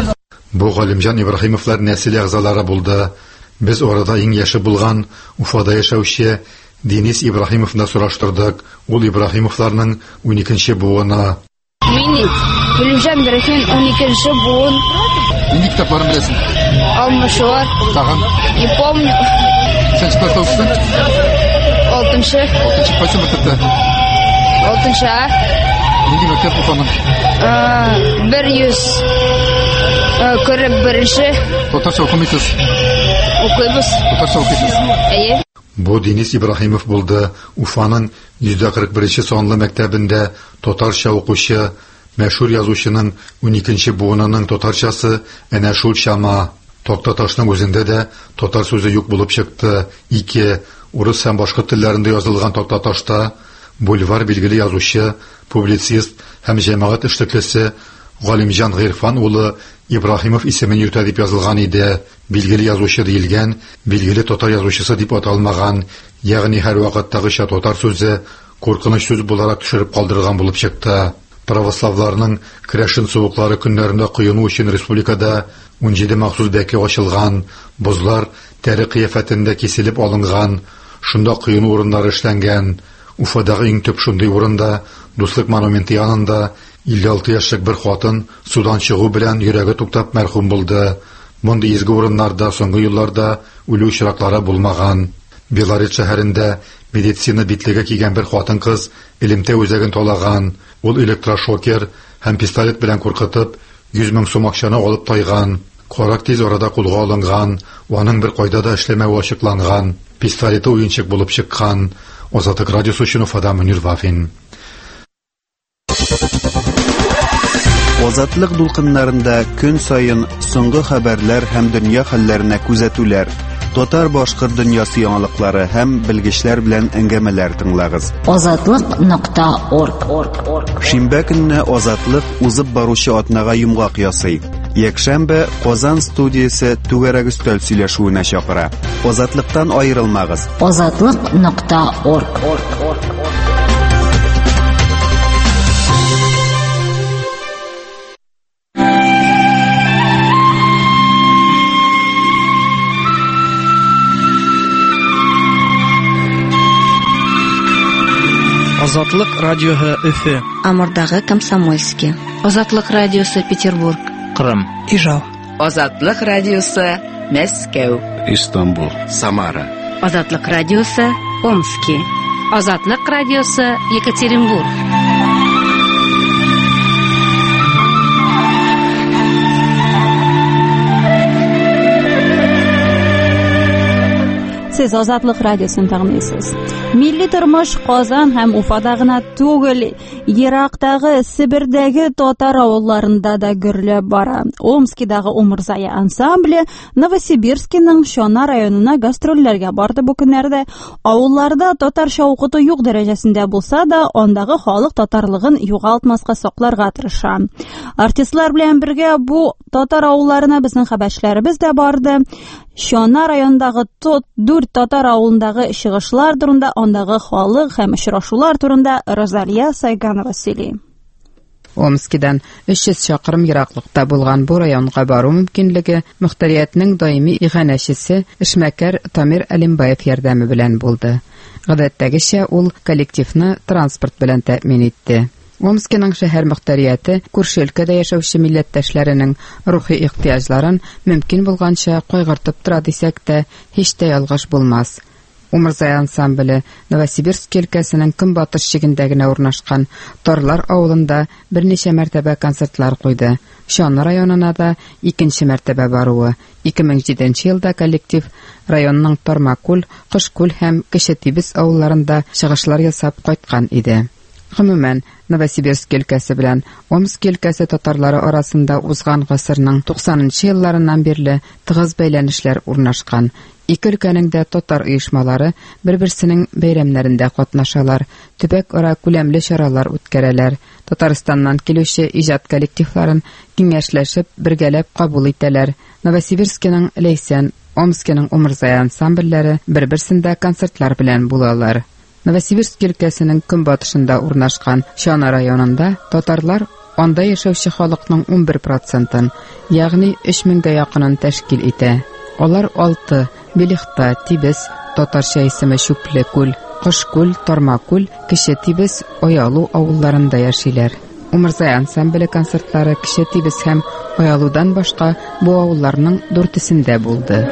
Бу Галимҗан Ибраһимовлар нәселе агзалары булды. Без орада иң яше булган Уфада яшәүче Денис Ибраһимовны сораштырдык. Ул Ибраһимовларның уникенче буыны. Мин Галимҗан Ибраһим уникенче буын. Ник китапларын беләсең? Алмашуар. Тагын? Не помню. Сәнче класста укыйсың? Алтынчы. Алтынчы кайсы мәктәптә? Алтынчы. Нинди мәктәп укыган? Бер йөз кырык беренче. Татарча укымыйсыз? Укыйбыз. Татарча укыйсыз? Әйе. Бу Денис Ибраһимов булды. Уфаның йөз кырык беренче санлы мәктәбендә татарча укучы, мәшһүр язучының уникенче буынының татарчасы әнә шул чама. Токтаташның үзендә дә татар сүзе юк булып чыкты. Ике урыс һәм башка телләрендә язылган Токтаташта бульвар билгеле язучы, публицист һәм җәмәгать эшлеклесе Галимҗан Гыйрфан улы Ибраһимов исемен йөртә дип язылган иде. Билгеле язучы диелгән, билгеле татар язучысы дип аталмаган, ягъни һәр вакыттагыча татар сүзе куркыныч сүз буларак төшереп калдырган булып чыкты. Православларның Крәшин суыклары көннәрендә коену өчен республикада ун җиде махсус бәке ачылган, бозлар тәре кыяфәтендә киселеп алынган, шунда коену урыннары эшләнгән. Уфадагы иң төп шундый урында Дуслык монументы янында илле алты яшьлек бер хатын судан чыгу белән йөрәге туктап мәрхүм булды. Мондый изге урыннарда соңгы елларда үлү очраклары булмаган. Белорет шәһәрендә медицина битлеге кигән бер хатын-кыз Илемтә үзәген талаган. Ул электрошокер һәм пистолет белән куркытып йөз мең сум акчаны алып тайган. Карак тиз арада кулга алынган, аның бер кайда да эшләмәве ачыкланган. Пистолеты уенчык булып чыккан. Азаттык радиосы өчен Уфада Мөнир Вафин. Азатлык дулкыннарында көн сайын соңгы хәбәрләр һәм дөнья хәлләренә күзәтүләр, татар башкорт дөньясы яңалыклары һәм белгечләр белән әңгәмәләр тыңлагыз. Азатлык нокта орг. Шимбә көнне Азатлык узып баручы атнага йомгак ясый. Якшәмбе Казан студиясе түгәрәк өстәл сөйләшүенә чакыра. Азатлыктан аерылмагыз. Азатлык нокта орг. Азатлык радиоһы Өфе. Амурдагы Комсомольский. Азатлык радиосы Петербург. Кырым. Ижау. Азатлык радиосы Мәскәү. Истанбул. Самара. Азатлык радиосы Омский. Азатлык радиосы Екатеринбург. Сез Азатлык радиосын тыңлыйсыз. Милли тормыш Казан һәм Уфада гына түгел, Ерактагы, Сибирдәге татар авылларында да гөрләп бара. Омскидагы Умырзая ансамбле Новосибирскиның Шона районына гастрольләргә барды бу көннәрдә. Авылларда татарча укыту юк дәрәҗәсендә булса да, андагы халык татарлыгын югалтмаска сакларга тырыша. Артистлар белән бергә бу татар авылларына безнең хәбәрчеләребез дә барды. Шона районындагы дүрт татар авылындагы чыгышлар турында, андагы халык һәм очрашулар турында Розалия Сайганова сөйли. Омскидан өч йөз чакрым ераклыкта булган бу районга бару мөмкинлеге мөхтәриятның даими иганәчесе эшмәкәр Тамир Алимбаев ярдәме белән булды. Гадәттәгечә ул коллективны транспорт белән тәэмин итте. Омскиның шәһәр мөхтәрияте күрше өлкәдә яшәүче милләттәшләренең рухи ихтияҗларын мөмкин булганча кайгыртып тора дисәк тә, һич тә ялгыш булмас. Умырзая ансамбле Новосибирск өлкәсенең көнбатыш чигендә генә урнашкан Торлар авылында берничә мәртәбә концертлар куйды. Шона районына да икенче мәртәбә баруы. ике мең җиденче елда коллектив районның Тормакүл, Кышкүл һәм Кече Тибез авылларында чыгышлар ясап кайткан иде. Гомумән, Новосибирск өлкәсе белән Омск өлкәсе татарлары арасында узган гасырның туксанынчы елларыннан бирле тыгыз бәйләнешләр урнашкан. Ике өлкәнең дә татар оешмалары бер-берсенең бәйрәмнәрендә катнашалар, төбәк-ара күләмле чаралар үткәрәләр. Татарстаннан килүче иҗат коллективларын киңәшләшеп, бергәләп кабул итәләр. Новосибирскиның Лейсән, Омскиның Умырзая ансамбльләре бер-берсендә концертлар белән булалар. Новосибирск өлкәсенең көнбатышында урнашкан Шона районында татарлар анда яшәүче халыкның ун бер процентын, ягъни өч меңгә якынын тәшкил итә. Алар алты Белихта, Тибез, татарча исеме Чүплекүл, Кышкүл, Тормакүл, Кече Тибез, Оялу авылларында яшиләр. Умырзая ансамбле концертлары Кече Тибез һәм Оялудан башка бу авылларның дүртесендә булды.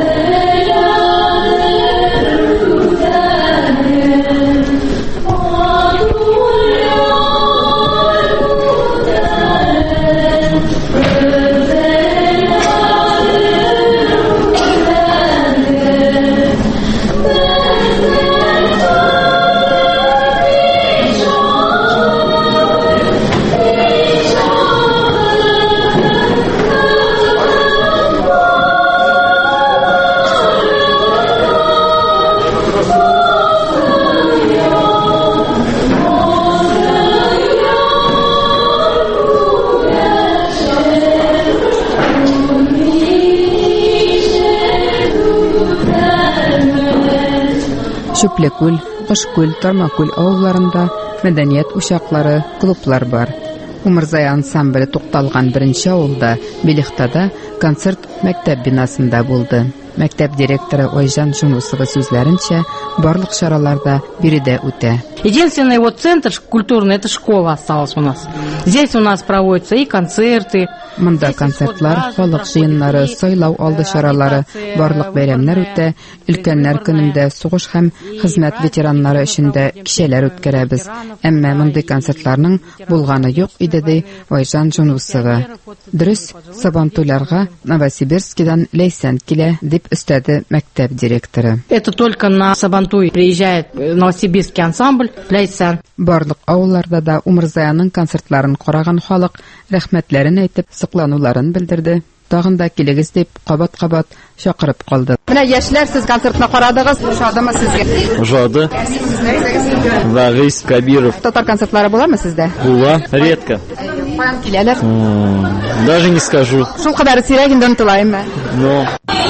Чүплекүл, Кышкүл, Тормакүл авылларында мәдәният учаклары, клублар бар. Умырзая ансамбле тукталган беренче авылда, Белихтада концерт мәктәп бинасында булды. Мәктәп директоры Ойжан Жунусова сүзләренчә, барлык чараларда биредә үтә. Единственный вот центр культурный, это школа осталась у нас. Здесь у нас проводятся и концерты. Монда концертлар, халык җыеннары, сайлау алды чаралары, барлык бәйрәмнәр үтә. Өлкәннәр көнендә сугыш һәм хезмәт ветераннары өчен дә кичәләр үткәрәбез. Әмма мондый концертларның булганы юк иде ди Ойжан Жунусова. Дөрес, Сабантуйларга Новосибирскидан Лейсән килә дип өстәде мәктәп директоры. Это только на Сабантуй приезжает новосибирский ансамбль Лейсан. Барлык авылларда да Умырзаяның концертларын караган халык рәхмәтләрен әйтеп, соклануларын белдерде. Тагын да килегез дип кабат-кабат чакырып калды. Менә яшьләр, сез концертны карадыгыз, ошадымы сезгә? Ошады. Вагис Кабиров. Татар концертлары буламы сездә? Була, редко. Каян киләләр? Даже не скажу. Шул кадәр сирәк инде унтылаймы? Но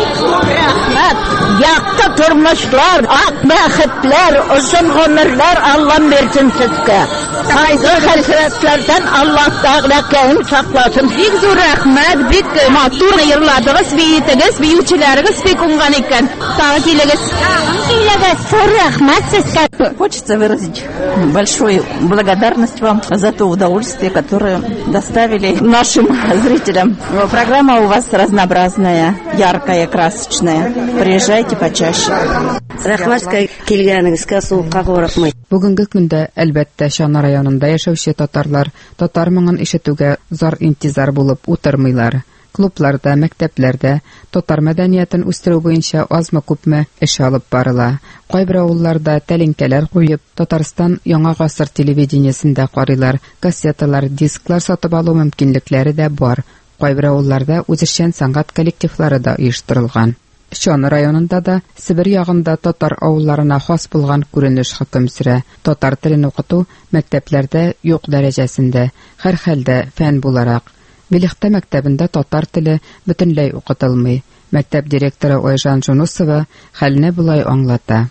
Якты тормышлар, ак бәхетләр, озын гомерләр Аллам берсен сезгә. Кайгы хәсрәтләрдән Аллаһ Тәгалә кәем сакласын. Бик зур рәхмәт, бик матур йырладыгыз, биетегез, биючеләрегез бик уңган икән. Тагы килегез. Килегез, зур рәхмәт сезгә. Хочется выразить большую благодарность вам за то удовольствие, которое доставили нашим зрителям. Программа у вас разнообразная, яркая, красочная. Приезжайте почаще. Рәхмәткә килгәнегезгә сулка рәхмәт. Бүгенге көндә әлбәттә Шана районында яшәүче татарлар татар моңын ишетүгә зар интизар булып утырмыйлар. Клубларда, мәктәпләрдә татар мәдәниятен үстерү буенча азмы-күпме эш алып барыла. Кайбер авылларда тәлинкәләр куеп, Татарстан яңа гасыр телевидениесендә карыйлар, кассеталар, дисклар сатып алу мөмкинлекләре дә бар. Кайбер авылларда үзешчән сәнгать коллективлары да оештырылган. Шана районында да Себер ягында татар авылларына хас булган күренеш хөкем сөрә. Татар телен укыту мәктәпләрдә юк дәрәҗәсендә, һәр хәлдә фән буларак. Билихтә мәктәбендә татар теле бөтенләй укытылмый. Мәктәп директоры Ойжан Жунусова хәлне булай аңлата.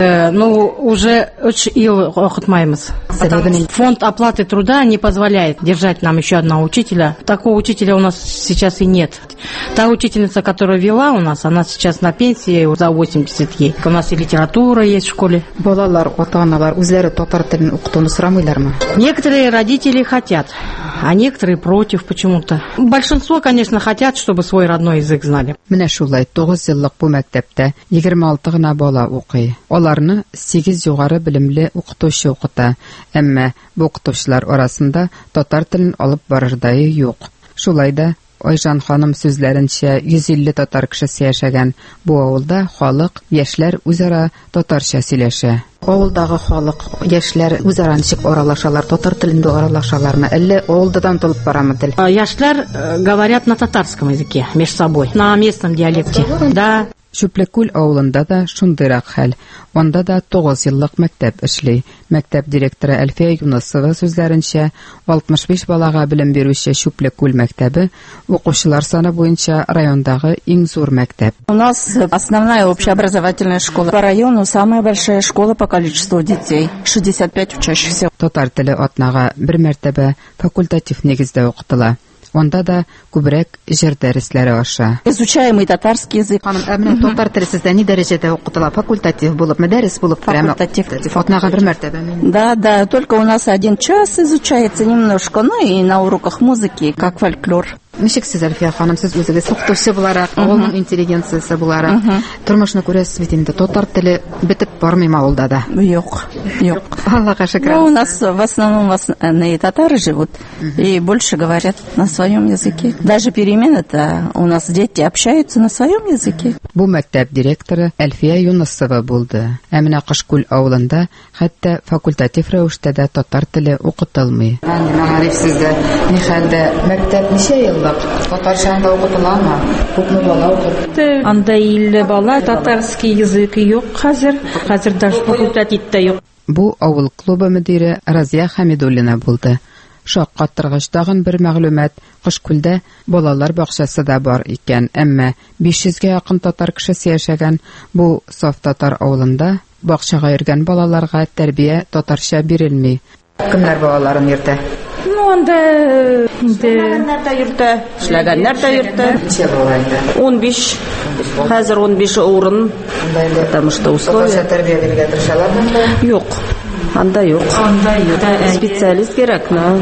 Ну, уже очень ил окутмаемыз. Фонд оплаты труда не позволяет держать нам еще одного учителя. Такого учителя у нас сейчас и нет. Та учительница, которая вела у нас, она сейчас на пенсии за восемьдесят ей. У нас и литература есть в школе. Балалар, ата-аналар үзләре татар телен укытуны сорамыйлармы? Некоторые родители хотят, а некоторые против почему-то. Большинство, конечно, хотят, чтобы свой родной язык знали. Менә шулай тугыз еллык бу мәктәптә егерме алты гына бала укый. Аларны сигез югары белемле укытучы укыта, әмма бу укытучылар арасында татар телен алып барырдайы юк. Шулай да Ойжан ханым сүзләренчә йөз илле татар кешесе яшәгән бу авылда халык, яшьләр үзара татарча сөйләшә. Авылдагы халык, яшьләр үзара ничек аралашалар, татар телендә аралашалармы, әллә авылдан толып барамы тел? Яшьләр говорят на татарском языке между собой, на местном диалекте. Да. Шүплекүл авылында да шундыйрак хәл. Анда да тугыз еллык мәктәп эшли. Мәктәп директоры Әлфия Юнысова сүзләренчә, алтмыш биш балага белем бирүче Шүплекүл мәктәбе укучылар саны буенча райондагы иң зур мәктәп. У нас основная общеобразовательная школа. По району самая большая школа по количеству детей. шестьдесят пять учащихся. Татар теле атнага бер мәртәбә факультатив нигездә укытыла. Онда да күбрәк җыр дәресләре аша. Изучаемый татарский язык. Әмма татар теле сездә ни дәрәҗәдә укытыла? Факультатив булып, мәдәрис булып, факультатив. Атнага бер мәртәбәме? Да, да, только у нас один час изучается немножко, ну и на уроках музыки, как фольклор. Ничек сез, Әлфия ханым, сез үзегез укытучы буларак, авылның интеллигенциясе буларак, тормышны күрәсез бит инде, татар теле бетеп бармыймы авылда да? Юк, юк. Аллаһка шөкер. Ну, у нас в основном основные татары живут и больше говорят на своем языке. Даже перемены-то у нас дети общаются на своем языке. Бу мәктәп директоры Әлфия Юнысова булды. Ә менә Кышкүл авылында хәтта факультатив рәвештә дә татар теле укытылмый. Мәгариф сездә ни хәлдә? Мәктәп ничә ел? Татарчанда укытыламы? Күпме бала укый? Анда илле бала, татарский язык юк хәзер. Хәзер даже факультативта юк. Бу авыл клубы мөдире Разия Хамидуллина булды. Шаккаттыргыч тагын бер мәгълүмат, Кышкүлдә балалар бакчасы да бар икән, әмма биш йөзгә якын татар кешесе яшәгән бу саф татар авылында бакчага йөргән балаларга тәрбия татарча бирелми. Кемнәр балаларын йөртә? Ну, анда эшләгәннәр дә йөртә, эшләгәннәр дә йөртә. он биш, хәзер он биш урын, потому что условия. Тәрбия бирергә тырышалармы? Юк. Анда юк. Анда юк. Специалист кирәк, но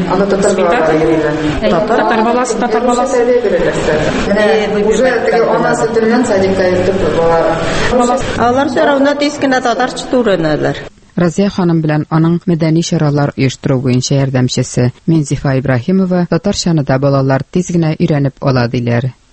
татар баласы, татар баласы. Уже теге анасы телен садикка йөртеп бала. Алар все равно тиз генә татарча өйрәнәләр. Разия ханым белән аның мәдәни чаралар оештыру буенча ярдәмчесе Минзифа Ибраһимова татарчаны да балалар тиз генә өйрәнеп ала диләр.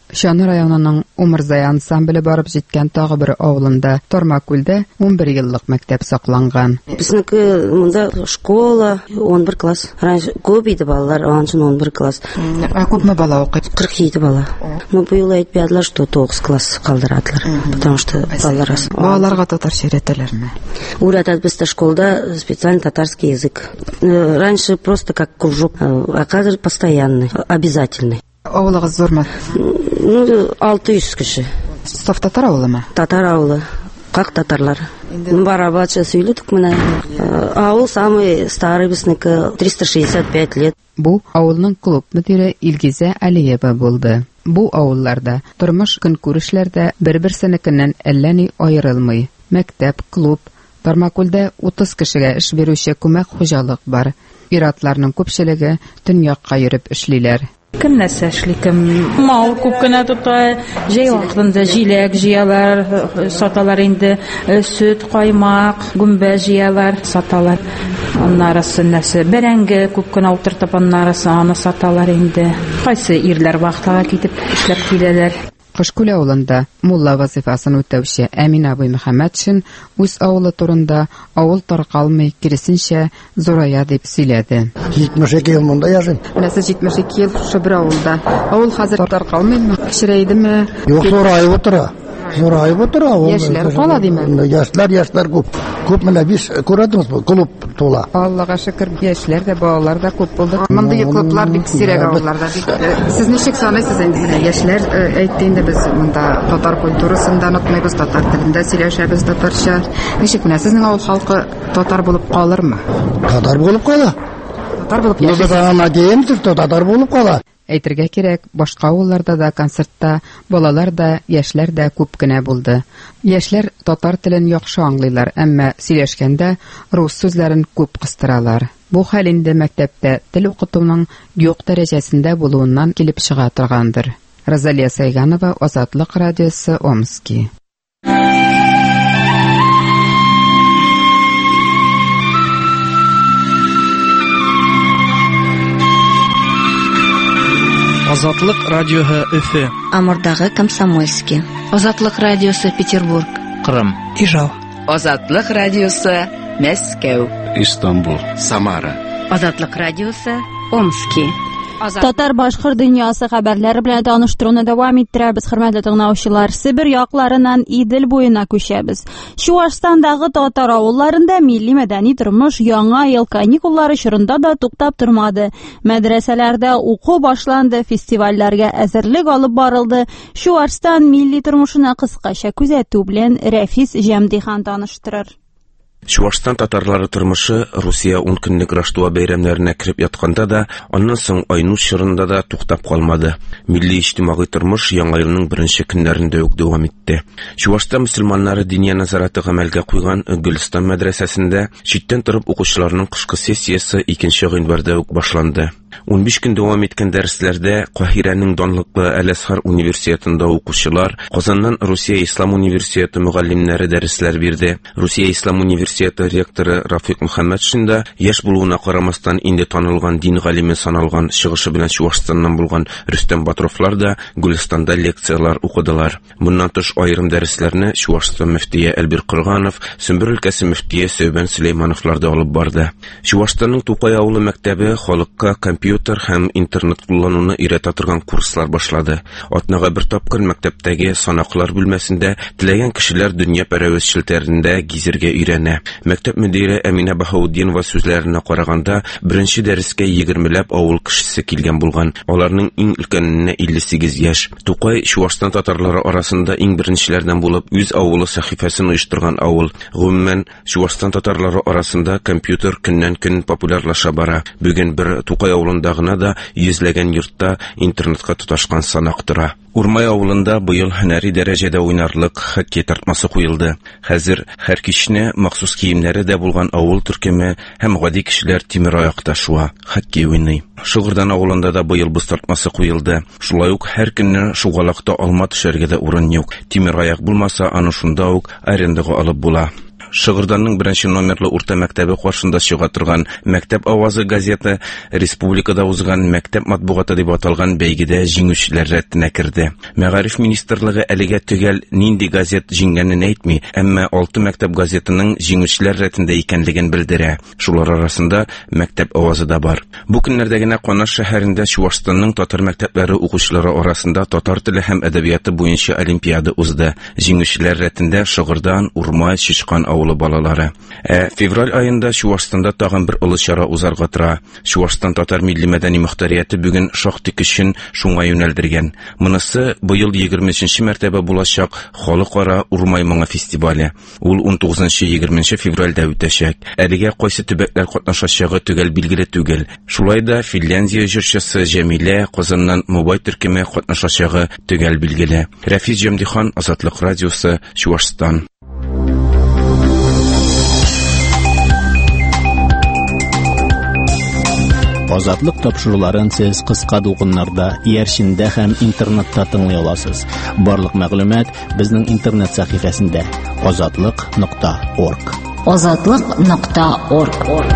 Шаны районының Умырзай ансамбле барып җиткән тагы бер авылында, Тормакүлдә ун бер еллык мәктәп сакланган. Безнеке монда школа, он бер класс. Раньше күп иде балалар, анчын он бер класс. А күпме бала укый? кырык җиде бала. Ну, быел әйтпәделәр, что тугыз класс калдырадылар, потому что балалар аз. Балаларга татарча өйрәтәләрме? Уратат бездә школда специальный татарский язык. Раньше просто как кружок, а хәзер постоянный, обязательный. Авылыгыз зурмы? Ну, алты йөз кеше. Саф татар авылымы? Татар авылы. Как татарлар? Барабача сөйледік менә. Авыл самый старый безнеке, триста шестьдесят пять лет. Бу авылның клуб мөдире Илгизә Алиева булды. Бу авылларда тормыш көнкүрешләрдә бер-берсенекеннән әллә ни аерылмый. Мәктәп, клуб, Тормакүлдә утыз кешегә эш бирүче күмәк хуҗалык бар. Иратларның күпчелеге төньякка йөреп эшлиләр. Кем нәрсә эшли, кем мал күп кенә тота, җәй вакытында җиләк җыялар, саталар инде, сөт, каймак, гүмбә җыялар, саталар. Аннарысы нәрсә, бәрәңге күп кенә утыртып аннарысы аны саталар инде. Кайсы ирләр вакытка китеп эшләп киләләр. Кышкүл авылында мулла вазифасын үтәүче Әмин абый Мөхәммәтшин үз авылы турында авыл таркалмый, киресенчә зурая дип сөйләде. җитмеш ике ел монда яшим. Нәрсә җитмеш ике ел шушы бер авылда. Авыл хәзер таркалмыймы? Кичерәйдеме? Юк, зурайып утыра. Зурайып утыра. Яшьләр кала димәк. Яшьләр, яшьләр күп. Күп менә биш күрәдеңезме? Клуб тула. Аллага шөкер, яшьләр дә, балалар да күп булды. Мондый клублар бик сирәк авылларда. Сез ничек саныйсыз инде? Яшьләр әйтте инде, без монда татар культурасында онытмыйбыз, татар телендә сөйләшәбез, татарча. Ничек менә сезнең авыл халкы татар булып калырмы? Татар булып кала. Татар булып яши. Татар булып кала. Әйтергә кирәк, башка авылларда да концертта балалар да, яшьләр дә күп кенә булды. Яшьләр татар телен яхшы аңлыйлар, әмма сөйләшкәндә рус сүзләрен күп кыстыралар. Бу хәл инде мәктәптә тел укытуның юк дәрәҗәсендә булуыннан килеп чыга торгандыр. Розалия Сайганова, Азатлык радиосы, Омский. Азатлык радиоһы Өфе. Амурдагы Комсомольский. Азатлык радиосы Петербург. Кырым. Ижау. Азатлык радиосы Мәскәү. Истанбул. Самара. Азатлык радиосы Омский. Татар башкыр дөньясы хәбәрләре белән таныштыруны дәвам иттерәбез, хөрмәтле тыңлаучылар. Себер якларыннан Идел буена күчәбез. Чуашстандагы татар авылларында милли мәдәни тормыш яңа ел каникуллары чорында да туктап тормады. Мәдрәсәләрдә уку башланды, фестивальләргә әзерлек алып барылды. Чуашстан милли тормышына кыскача күзәтү белән Рәфис Җәмдихан таныштырыр. Чуашстан татарлары тормышы Русия ун көнлек Раштуа бәйрәмнәренә кереп ятканда да, аннан соң Айнуш чорында да туктап калмады. Милли иҗтимагый тормыш яңа елның беренче көннәрендә үк дәвам итте. Чуашстан мөселманнары диния назараты гамәлгә куйган Гөлстан мәдрәсәсендә читтән торып укучыларның кышкы сессиясе икенче гыйнварда үк башланды. ун биш көн дәвам иткән дәресләрдә Каһирәнең данлыклы Әл-Азһар университетында укучылар, Казаннан Русия Ислам университеты мөгаллимнәре дәресләр бирде. Русия Ислам университеты ректоры Рафик Мөхәммәтшин да яшь булуына карамастан инде танылган дин галиме саналган чыгышы белән Чуашстаннан булган Рөстәм Батыровлар да Гөлстанда лекциялар укыдылар. Моннан тыш аерым дәресләрне Чуашстан мөфтие Әлбир Кырганов, Сөмбөр өлкәсе мөфтие Сөйбән Сөләймановлар да алып барды. Чуашстанның Тукай авылы мәктәбе халыкка компьютер һәм интернет куллануны өйрәтә торган курслар башлады. Атнага бер тапкыр мәктәптәге санаклар бүлмәсендә теләгән кешеләр дөнья пәрәвезчеләрендә гизергә өйрәнә. Мәктәп мөдире Әминә Баһауддинова сүзләренә караганда, беренче дәрескә егермеләп авыл кешесе килгән булган. Аларның иң өлкәненә илле сигез яшь. Тукай Чуашстан татарлары арасында иң беренчеләрдән булып үз авылы сәхифәсен оештырган авыл. Гомумән, Чуашстан татарлары арасында компьютер көннән-көн популярлаша бара. Бүген бер Тукай авылында гына да йөзләгән йортта интернетка тоташкан санак тора. Урмай авылында быел һөнәри дәрәҗәдә уйнарлык хоккей тартмасы куелды. Хәзер һәр кичне махсус киемнәре дә булган авыл төркеме һәм гади кешеләр тимер аякта шуа, хоккей уйный. Шыгырдан авылында да быел боз тартмасы куелды. Шулай ук һәр көнне шугалакта алма төшәргә дә урын юк. Тимер аяк булмаса, аны шунда ук арендага алып була. Шыгырданның беренче номерлы урта мәктәбе каршында чыга торган Мәктәп авазы газеты республикада узган мәктәп матбугаты дип аталган бәйгедә җиңүчеләр рәтенә керде. Мәгариф министрлыгы әлегә төгәл нинди газет җиңгәнен әйтми, әмма алты мәктәп газетының җиңүчеләр рәтендә икәнлеген белдерә. Шулар арасында Мәктәп авазы да бар. Бу көннәрдә генә Канаш шәһәрендә Чуашстанның татар мәктәпләре укучылары арасында татар теле һәм әдәбияты буенча олимпиада узды. Җиңүчеләр рәтендә Шыгырдан, Урмай, Чишкан авылы балалары. Ә февраль аенда Чуашстанда тагын бер олы чара узарга тора. Чуашстан татар милли мәдәни мөхтәрияте бүген шактый көчен шуңа юнәлдергән. Монысы быел егерме өченче мәртәбә булачак Халыкара Урмай моңы фестивале. Ул ун тугызынчы - егерменче февральдә үтәчәк. Әлегә кайсы төбәкләр катнашачагы төгәл билгеле түгел. Шулай да Финляндия җырчысы Җәмилә Казаннан Мубай төркеме катнашачагы төгәл билгеле. Рафис Җәмдихан, Азатлык радиосы, Чуашстан. Азатлык тапшыруларын сез кыска дулкыннарда, иярчиндә һәм интернетта тыңлый аласыз. Барлык мәгълүмат безнең интернет сәхифәсендә азатлык нокта орг. азатлык нокта орг.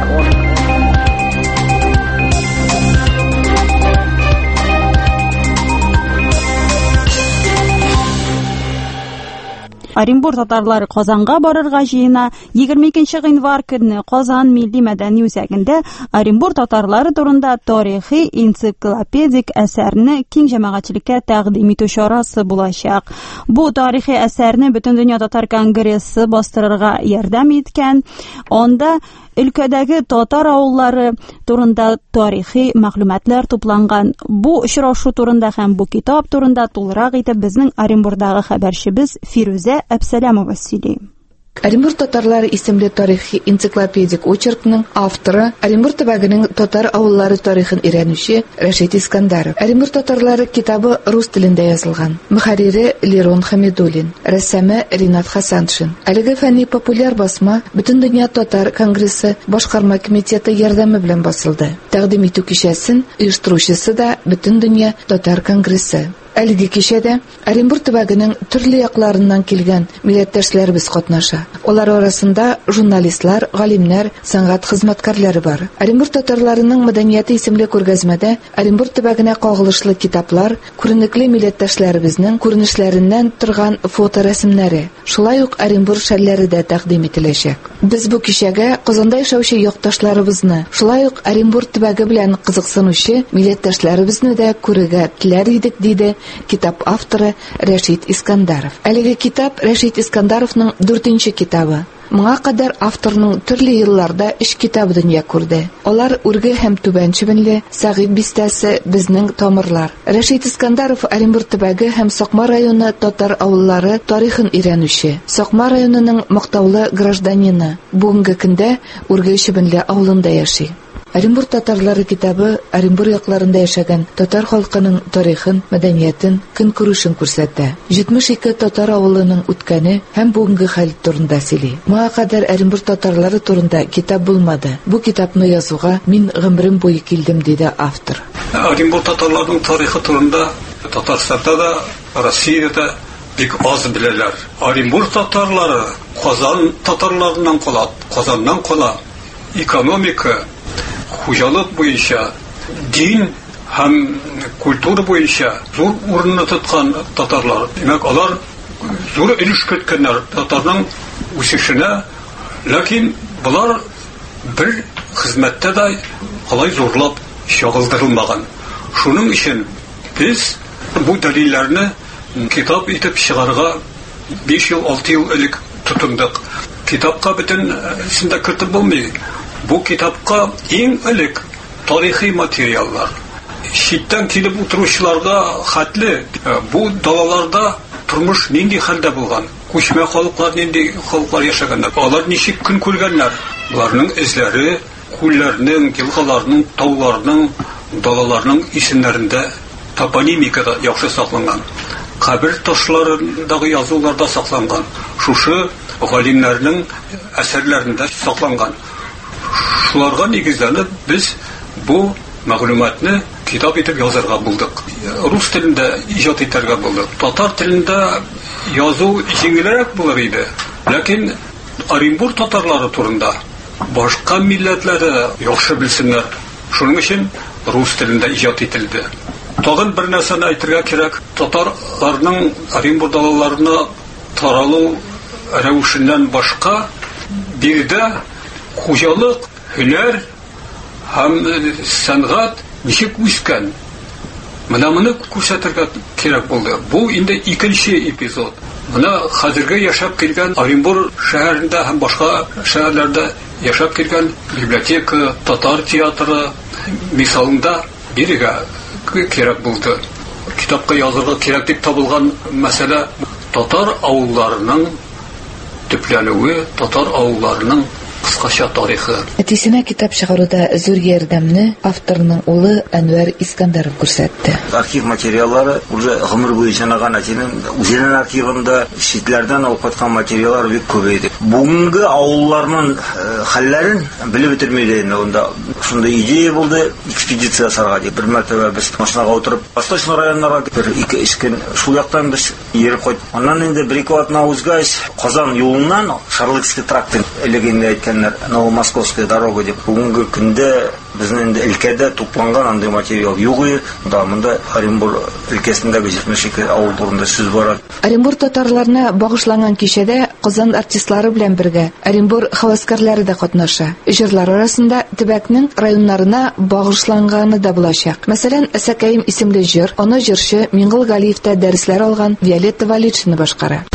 Оренбур татарлары Казанга барырга җыена. егерме икенче гыйнвар көнне Казан милли мәдәни үзәгендә Оренбур татарлары турында тарихи энциклопедик әсәрне киң җәмәгатьчелеккә тәкъдим итү чарасы булачак. Бу тарихи әсәрне Бөтендөнья татар конгрессы бастырырга ярдәм иткән. Анда өлкәдәге татар авыллары турында тарихи мәгълүматлар тупланган. Бу очрашу турында һәм бу китап турында тулырак итеп безнең Оренбурдагы хәбәрчебез Фирүзә Әбсәләмова сөйли. Оренбур татарлары исемле тарихи энциклопедик очеркның авторы Оренбур төбәгенең татар авыллары тарихын өйрәнүче Рәшит Искандаров. Оренбур татарлары китабы рус телендә язылган. Мөхәррире Лерон Хамидуллин, рәссамы Ринат Хасаншин. Әлеге фәнни популяр басма Бөтендөнья татар конгрессы башкарма комитеты ярдәме белән басылды. Тәкъдим итү кичәсен оештыручысы да Бөтендөнья татар конгрессы. Әлеге кичәдә Оренбур төбәгенең төрле якларыннан килгән милләттәшләребез катнаша. Алар арасында журналистлар, галимнәр, сәнгать хезмәткәрләре бар. Оренбур татарларының мәдәнияте исемле күргәзмәдә Оренбур төбәгенә кагылышлы китаплар, күренекле милләттәшләребезнең күренешләреннән торган фоторәсемнәре, шулай ук Оренбур шәлләре дә тәкъдим ителәчәк. Без бу кичәгә Казанда яшәүче якташларыбызны, шулай ук Оренбур төбәге белән кызыксынучы милләттәшләребезне дә күрергә теләр идек, диде китап авторы Рәшит Искандаров. Әлеге китап Рәшит Искандаровның дүртенче китабы. Моңа кадәр авторның төрле елларда эш китабы дөнья күрде. Алар Үрге һәм Түбән Чебенле, Сәгыйть бистәсе, безнең тамырлар. Рәшит Искандаров Оренбур төбәге һәм Сакма районы татар авыллары тарихын өйрәнүче. Сакма районының мактаулы гражданины. Бүгенге көндә Үрге Чебенле авылында яши. Оренбур татарлары китабы Оренбур якларында яшәгән татар халкының тарихын, мәдәниятен, көнкүрешен күрсәтә. җитмеш ике татар авылының үткәне һәм бүгенге хәл турында сөйли. Моңа кадәр Оренбур татарлары турында китап булмады. Бу китапны язуга мин гомрем буе килдем, диде автор. Оренбур татарларының тарихы турында Татарстанда да, Россиядә бик аз беләләр. Оренбур татарлары Казан татарларыннан кала, Казаннан кала. Экономика, хуҗалык буенча, дин һәм культура буенча зур урынны тоткан татарлар. Димәк, алар зур өлеш керткәннәр татарның үсешенә, ләкин булар бер хезмәттә дә алай зурлап чагылдырылмаган. Шуның өчен без бу дәлилләрне китап итеп чыгарга биш ел, алты ел элек тотындык. Китапка бөтен сендә кертеп булмый. Бу китапка иң элек тарихи материаллар, читтән килеп утыручыларга хәтле бу далаларда тормыш нинди хәлдә булган, күчмә халыклар нинди халыклар яшәгәннәр, алар ничек көн күргәннәр, буларның эзләре күлләрнең, елгаларның, тауларның, далаларның исемнәрендә топонимикада яхшы сакланган. Кабер ташларындагы язуларда сакланган. Шушы галимнәрнең әсәрләрендә сакланган. Шуларга нигезләнеп без бу мәгълүматны китап итеп язарга булдык. Рус телендә иҗат итәргә булдык. Татар телендә язу җиңелрәк булыр иде. Ләкин Оренбург татарлары турында башка милләтләре яхшы белсеннәр. Шуның өчен рус телендә иҗат ителде. Тагын бер нәрсәне әйтергә кирәк. Татарларның Оренбургдаларына таралу рәвешеннән башка бирдә хуҗалык, һөнәр һәм сәнгать ничек үскән. Менә моны күрсәтергә кирәк булды. Бу инде икенче эпизод. Менә хәзергә яшәп килгән Оренбург шәһәрендә һәм башка шәһәрләрдә яшәп килгән библиотека, татар театры мисалында бирегә кирәк булды. Китапка язырга кирәк дип табылган мәсьәлә татар авылларының төпләнүе, татар авылларының кыскача тарихы. Әтисенә китап чыгаруда зур ярдәмне авторның улы Әнвәр Искәндәров күрсәтте. Архив материаллары уже гомер буе җанаган әтинең үзенең архивында шитләрдән алып кайткан материаллар бик күп иде. Бүгенге авылларның хәлләрен белеп бетермәде инде онда. Шундай идея булды, экспедиция сарга дип бер мәртәбә без машинага утырып, Восточный районнарга бер ике өч көн шул яктан без йөреп кайт. Аннан инде бер ике атна узгач Казан юлыннан Шарлыкский тракт элегендә әйткән Новомосковская дорога дип бүгенге көндә безнең инде өлкәдә тупланган андый материал юк иде. Да монда Оренбург өлкәсендәге җитмеш ике авыл турында сүз бара. Оренбург татарларына багышланган кичәдә Казан артистлары белән бергә Оренбург хаваскарлары да катнаша. Җырлар арасында төбәкнең районнарына багышланганы да булачак. Мәсәлән, Әсәкәем исемле җыр, аны җырчы Миңгол Галиев та дәресләр алган Виолетта Валичина башкара.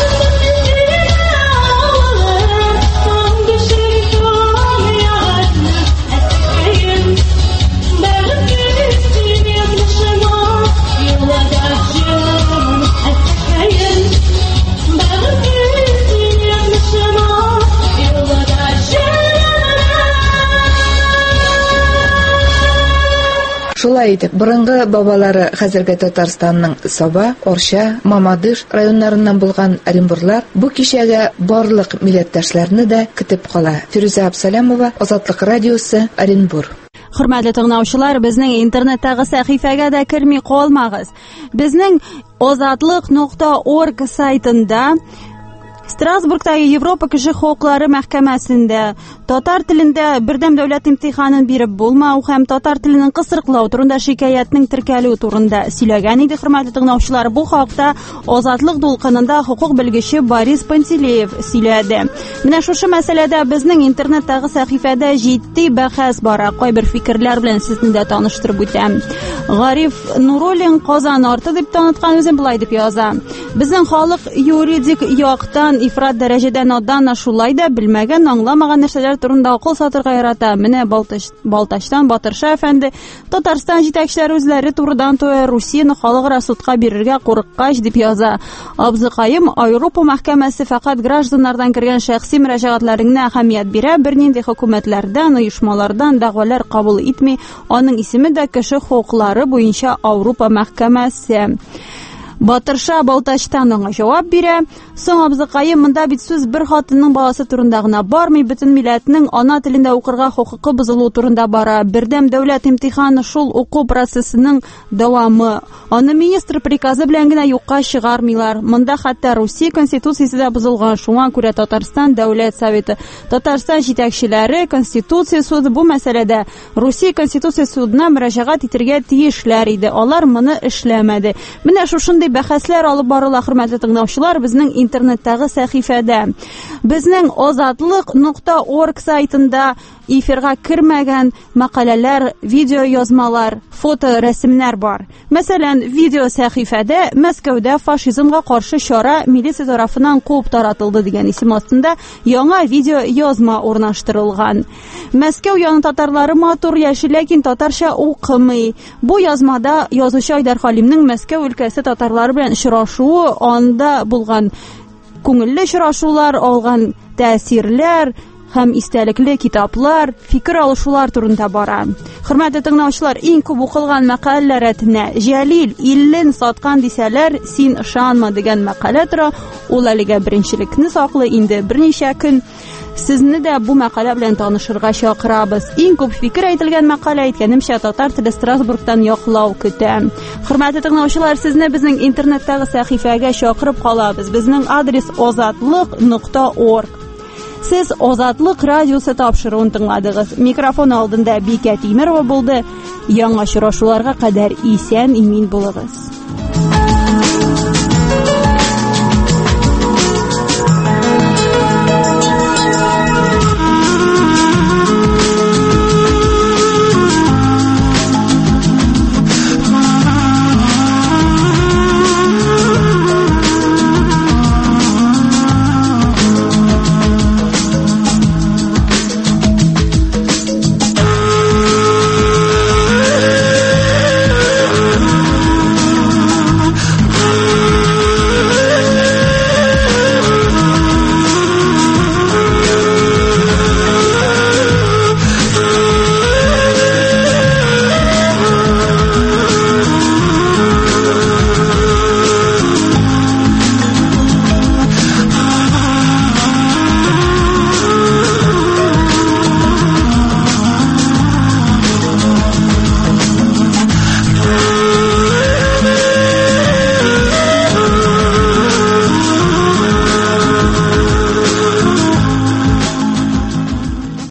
Шулай итеп, борынгы бабалары хәзерге Татарстанның Саба, Орша, Мамадыш районнарыннан булган оренбурлар бу кичәгә барлык милләттәшләрне дә көтеп кала. Фирүзә Абсалямова, Азатлык радиосы, Оренбург. Хөрмәтле тыңлаучылар, безнең интернеттагы сәхифәгә дә кирми калмагыз. Безнең азатлык нокта орг сайтында Страсбургтагы Европа кеше хокуклары мәхкәмәсендә татар телендә бердәм дәүләт имтиханын биреп булмау һәм татар теленең кысрыклау турында шикаятның теркәлү турында сөйләгән иде. Хөрмәтле тыңлаучылар, бу хакта Азатлык дулкынында хукук белгече Борис Пантелеев сөйләде. Менә шушы мәсьәләдә безнең интернеттагы сәхифәдә җитди бәхәс бара. Кайбер фикерләр белән сезне дә таныштырып үтәм. Гариф Нуруллин Казан арты дип таныткан үзен булай дип яза. Безнең халык юридик яктан ифрат дәрәҗәдә надан, шулай да белмәгән, аңламаган нәрсәләр турында акыл сатырга ярата. Менә Балтач, Балтачтан Батырша әфәнде Татарстан җитәкчеләре үзләре турыдан-туры Русияне халыкара судка бирергә курыккач дип яза. Абзыкаем, Европа мәхкәмәсе фақат гражданнардан кергән шәхси мөрәҗәгатьләренә әһәмият бирә, бернинди хөкүмәтләрдән, оешмалардан дәгъвалар кабул итми. Аның исеме дә кеше хукуклары буенча Европа мәхкәмәсе. Батырша Балтачтан аңа җавап бирә. Соң абзыкаем, монда бит сүз бер хатынның баласы турында гына бармый, бөтен милләтнең ана телендә укырга хокукы бозылу турында бара. Бердәм дәүләт имтиханы шул уку процессының дәвамы. Аны министр приказы белән генә юкка чыгармыйлар. Монда хәтта Русия конституциясе дә бозылган. Шуңа күрә Татарстан дәүләт советы, Татарстан җитәкчеләре Конституция суды бу мәсьәләдә Русия Конституция судына мөрәҗәгать итәргә тиешләр иде. Алар моны эшләмәде. Менә шушындый бәхәсләр алып барыла, хөрмәтле тыңлаучылар, безнең интернеттагы сәхифәдә. Безнең азатлык нокта орг сайтында эфирга кирмәгән мәкаләләр, видео язмалар, фото рәсемнәр бар. Мәсәлән, видео сәхифәдә Мәскәүдә фашизмга каршы чара милиция тарафыннан куып таратылды дигән исем астында яңа видео язма урнаштырылган. Мәскәү яны татарлары матур яши, ләкин татарча укымый. Бу язмада язучы Айдар Халимның Мәскәү өлкәсе татарлары белән очрашуы, анда булган күңелле очрашулар, алган тәэсирләр һәм истәлекле китаплар, фикер алышулар турында бара. Хөрмәтле тыңлаучылар, иң күп укылган мәкаләләр рәтенә Җәлил иллен саткан дисәләр, син ышанма дигән мәкалә тора. Ул әлегә беренчелекне саклый, инде берничә көн сезне дә бу мәкалә белән танышырга чакырабыз. Иң күп фикер әйтелгән мәкалә, әйткәнемчә, татар теле Страсбургтан яклау көтә. Хөрмәтле тыңлаучылар, сезне безнең интернеттагы сәхифәгә чакырып калабыз. Безнең адрес азатлык нокта орг. Сез Азатлык радиосы тапшыруын тыңладыгыз. Микрофон алдында Бикә Тимерова булды. Яңа очрашуларга кадәр исән-имин булыгыз.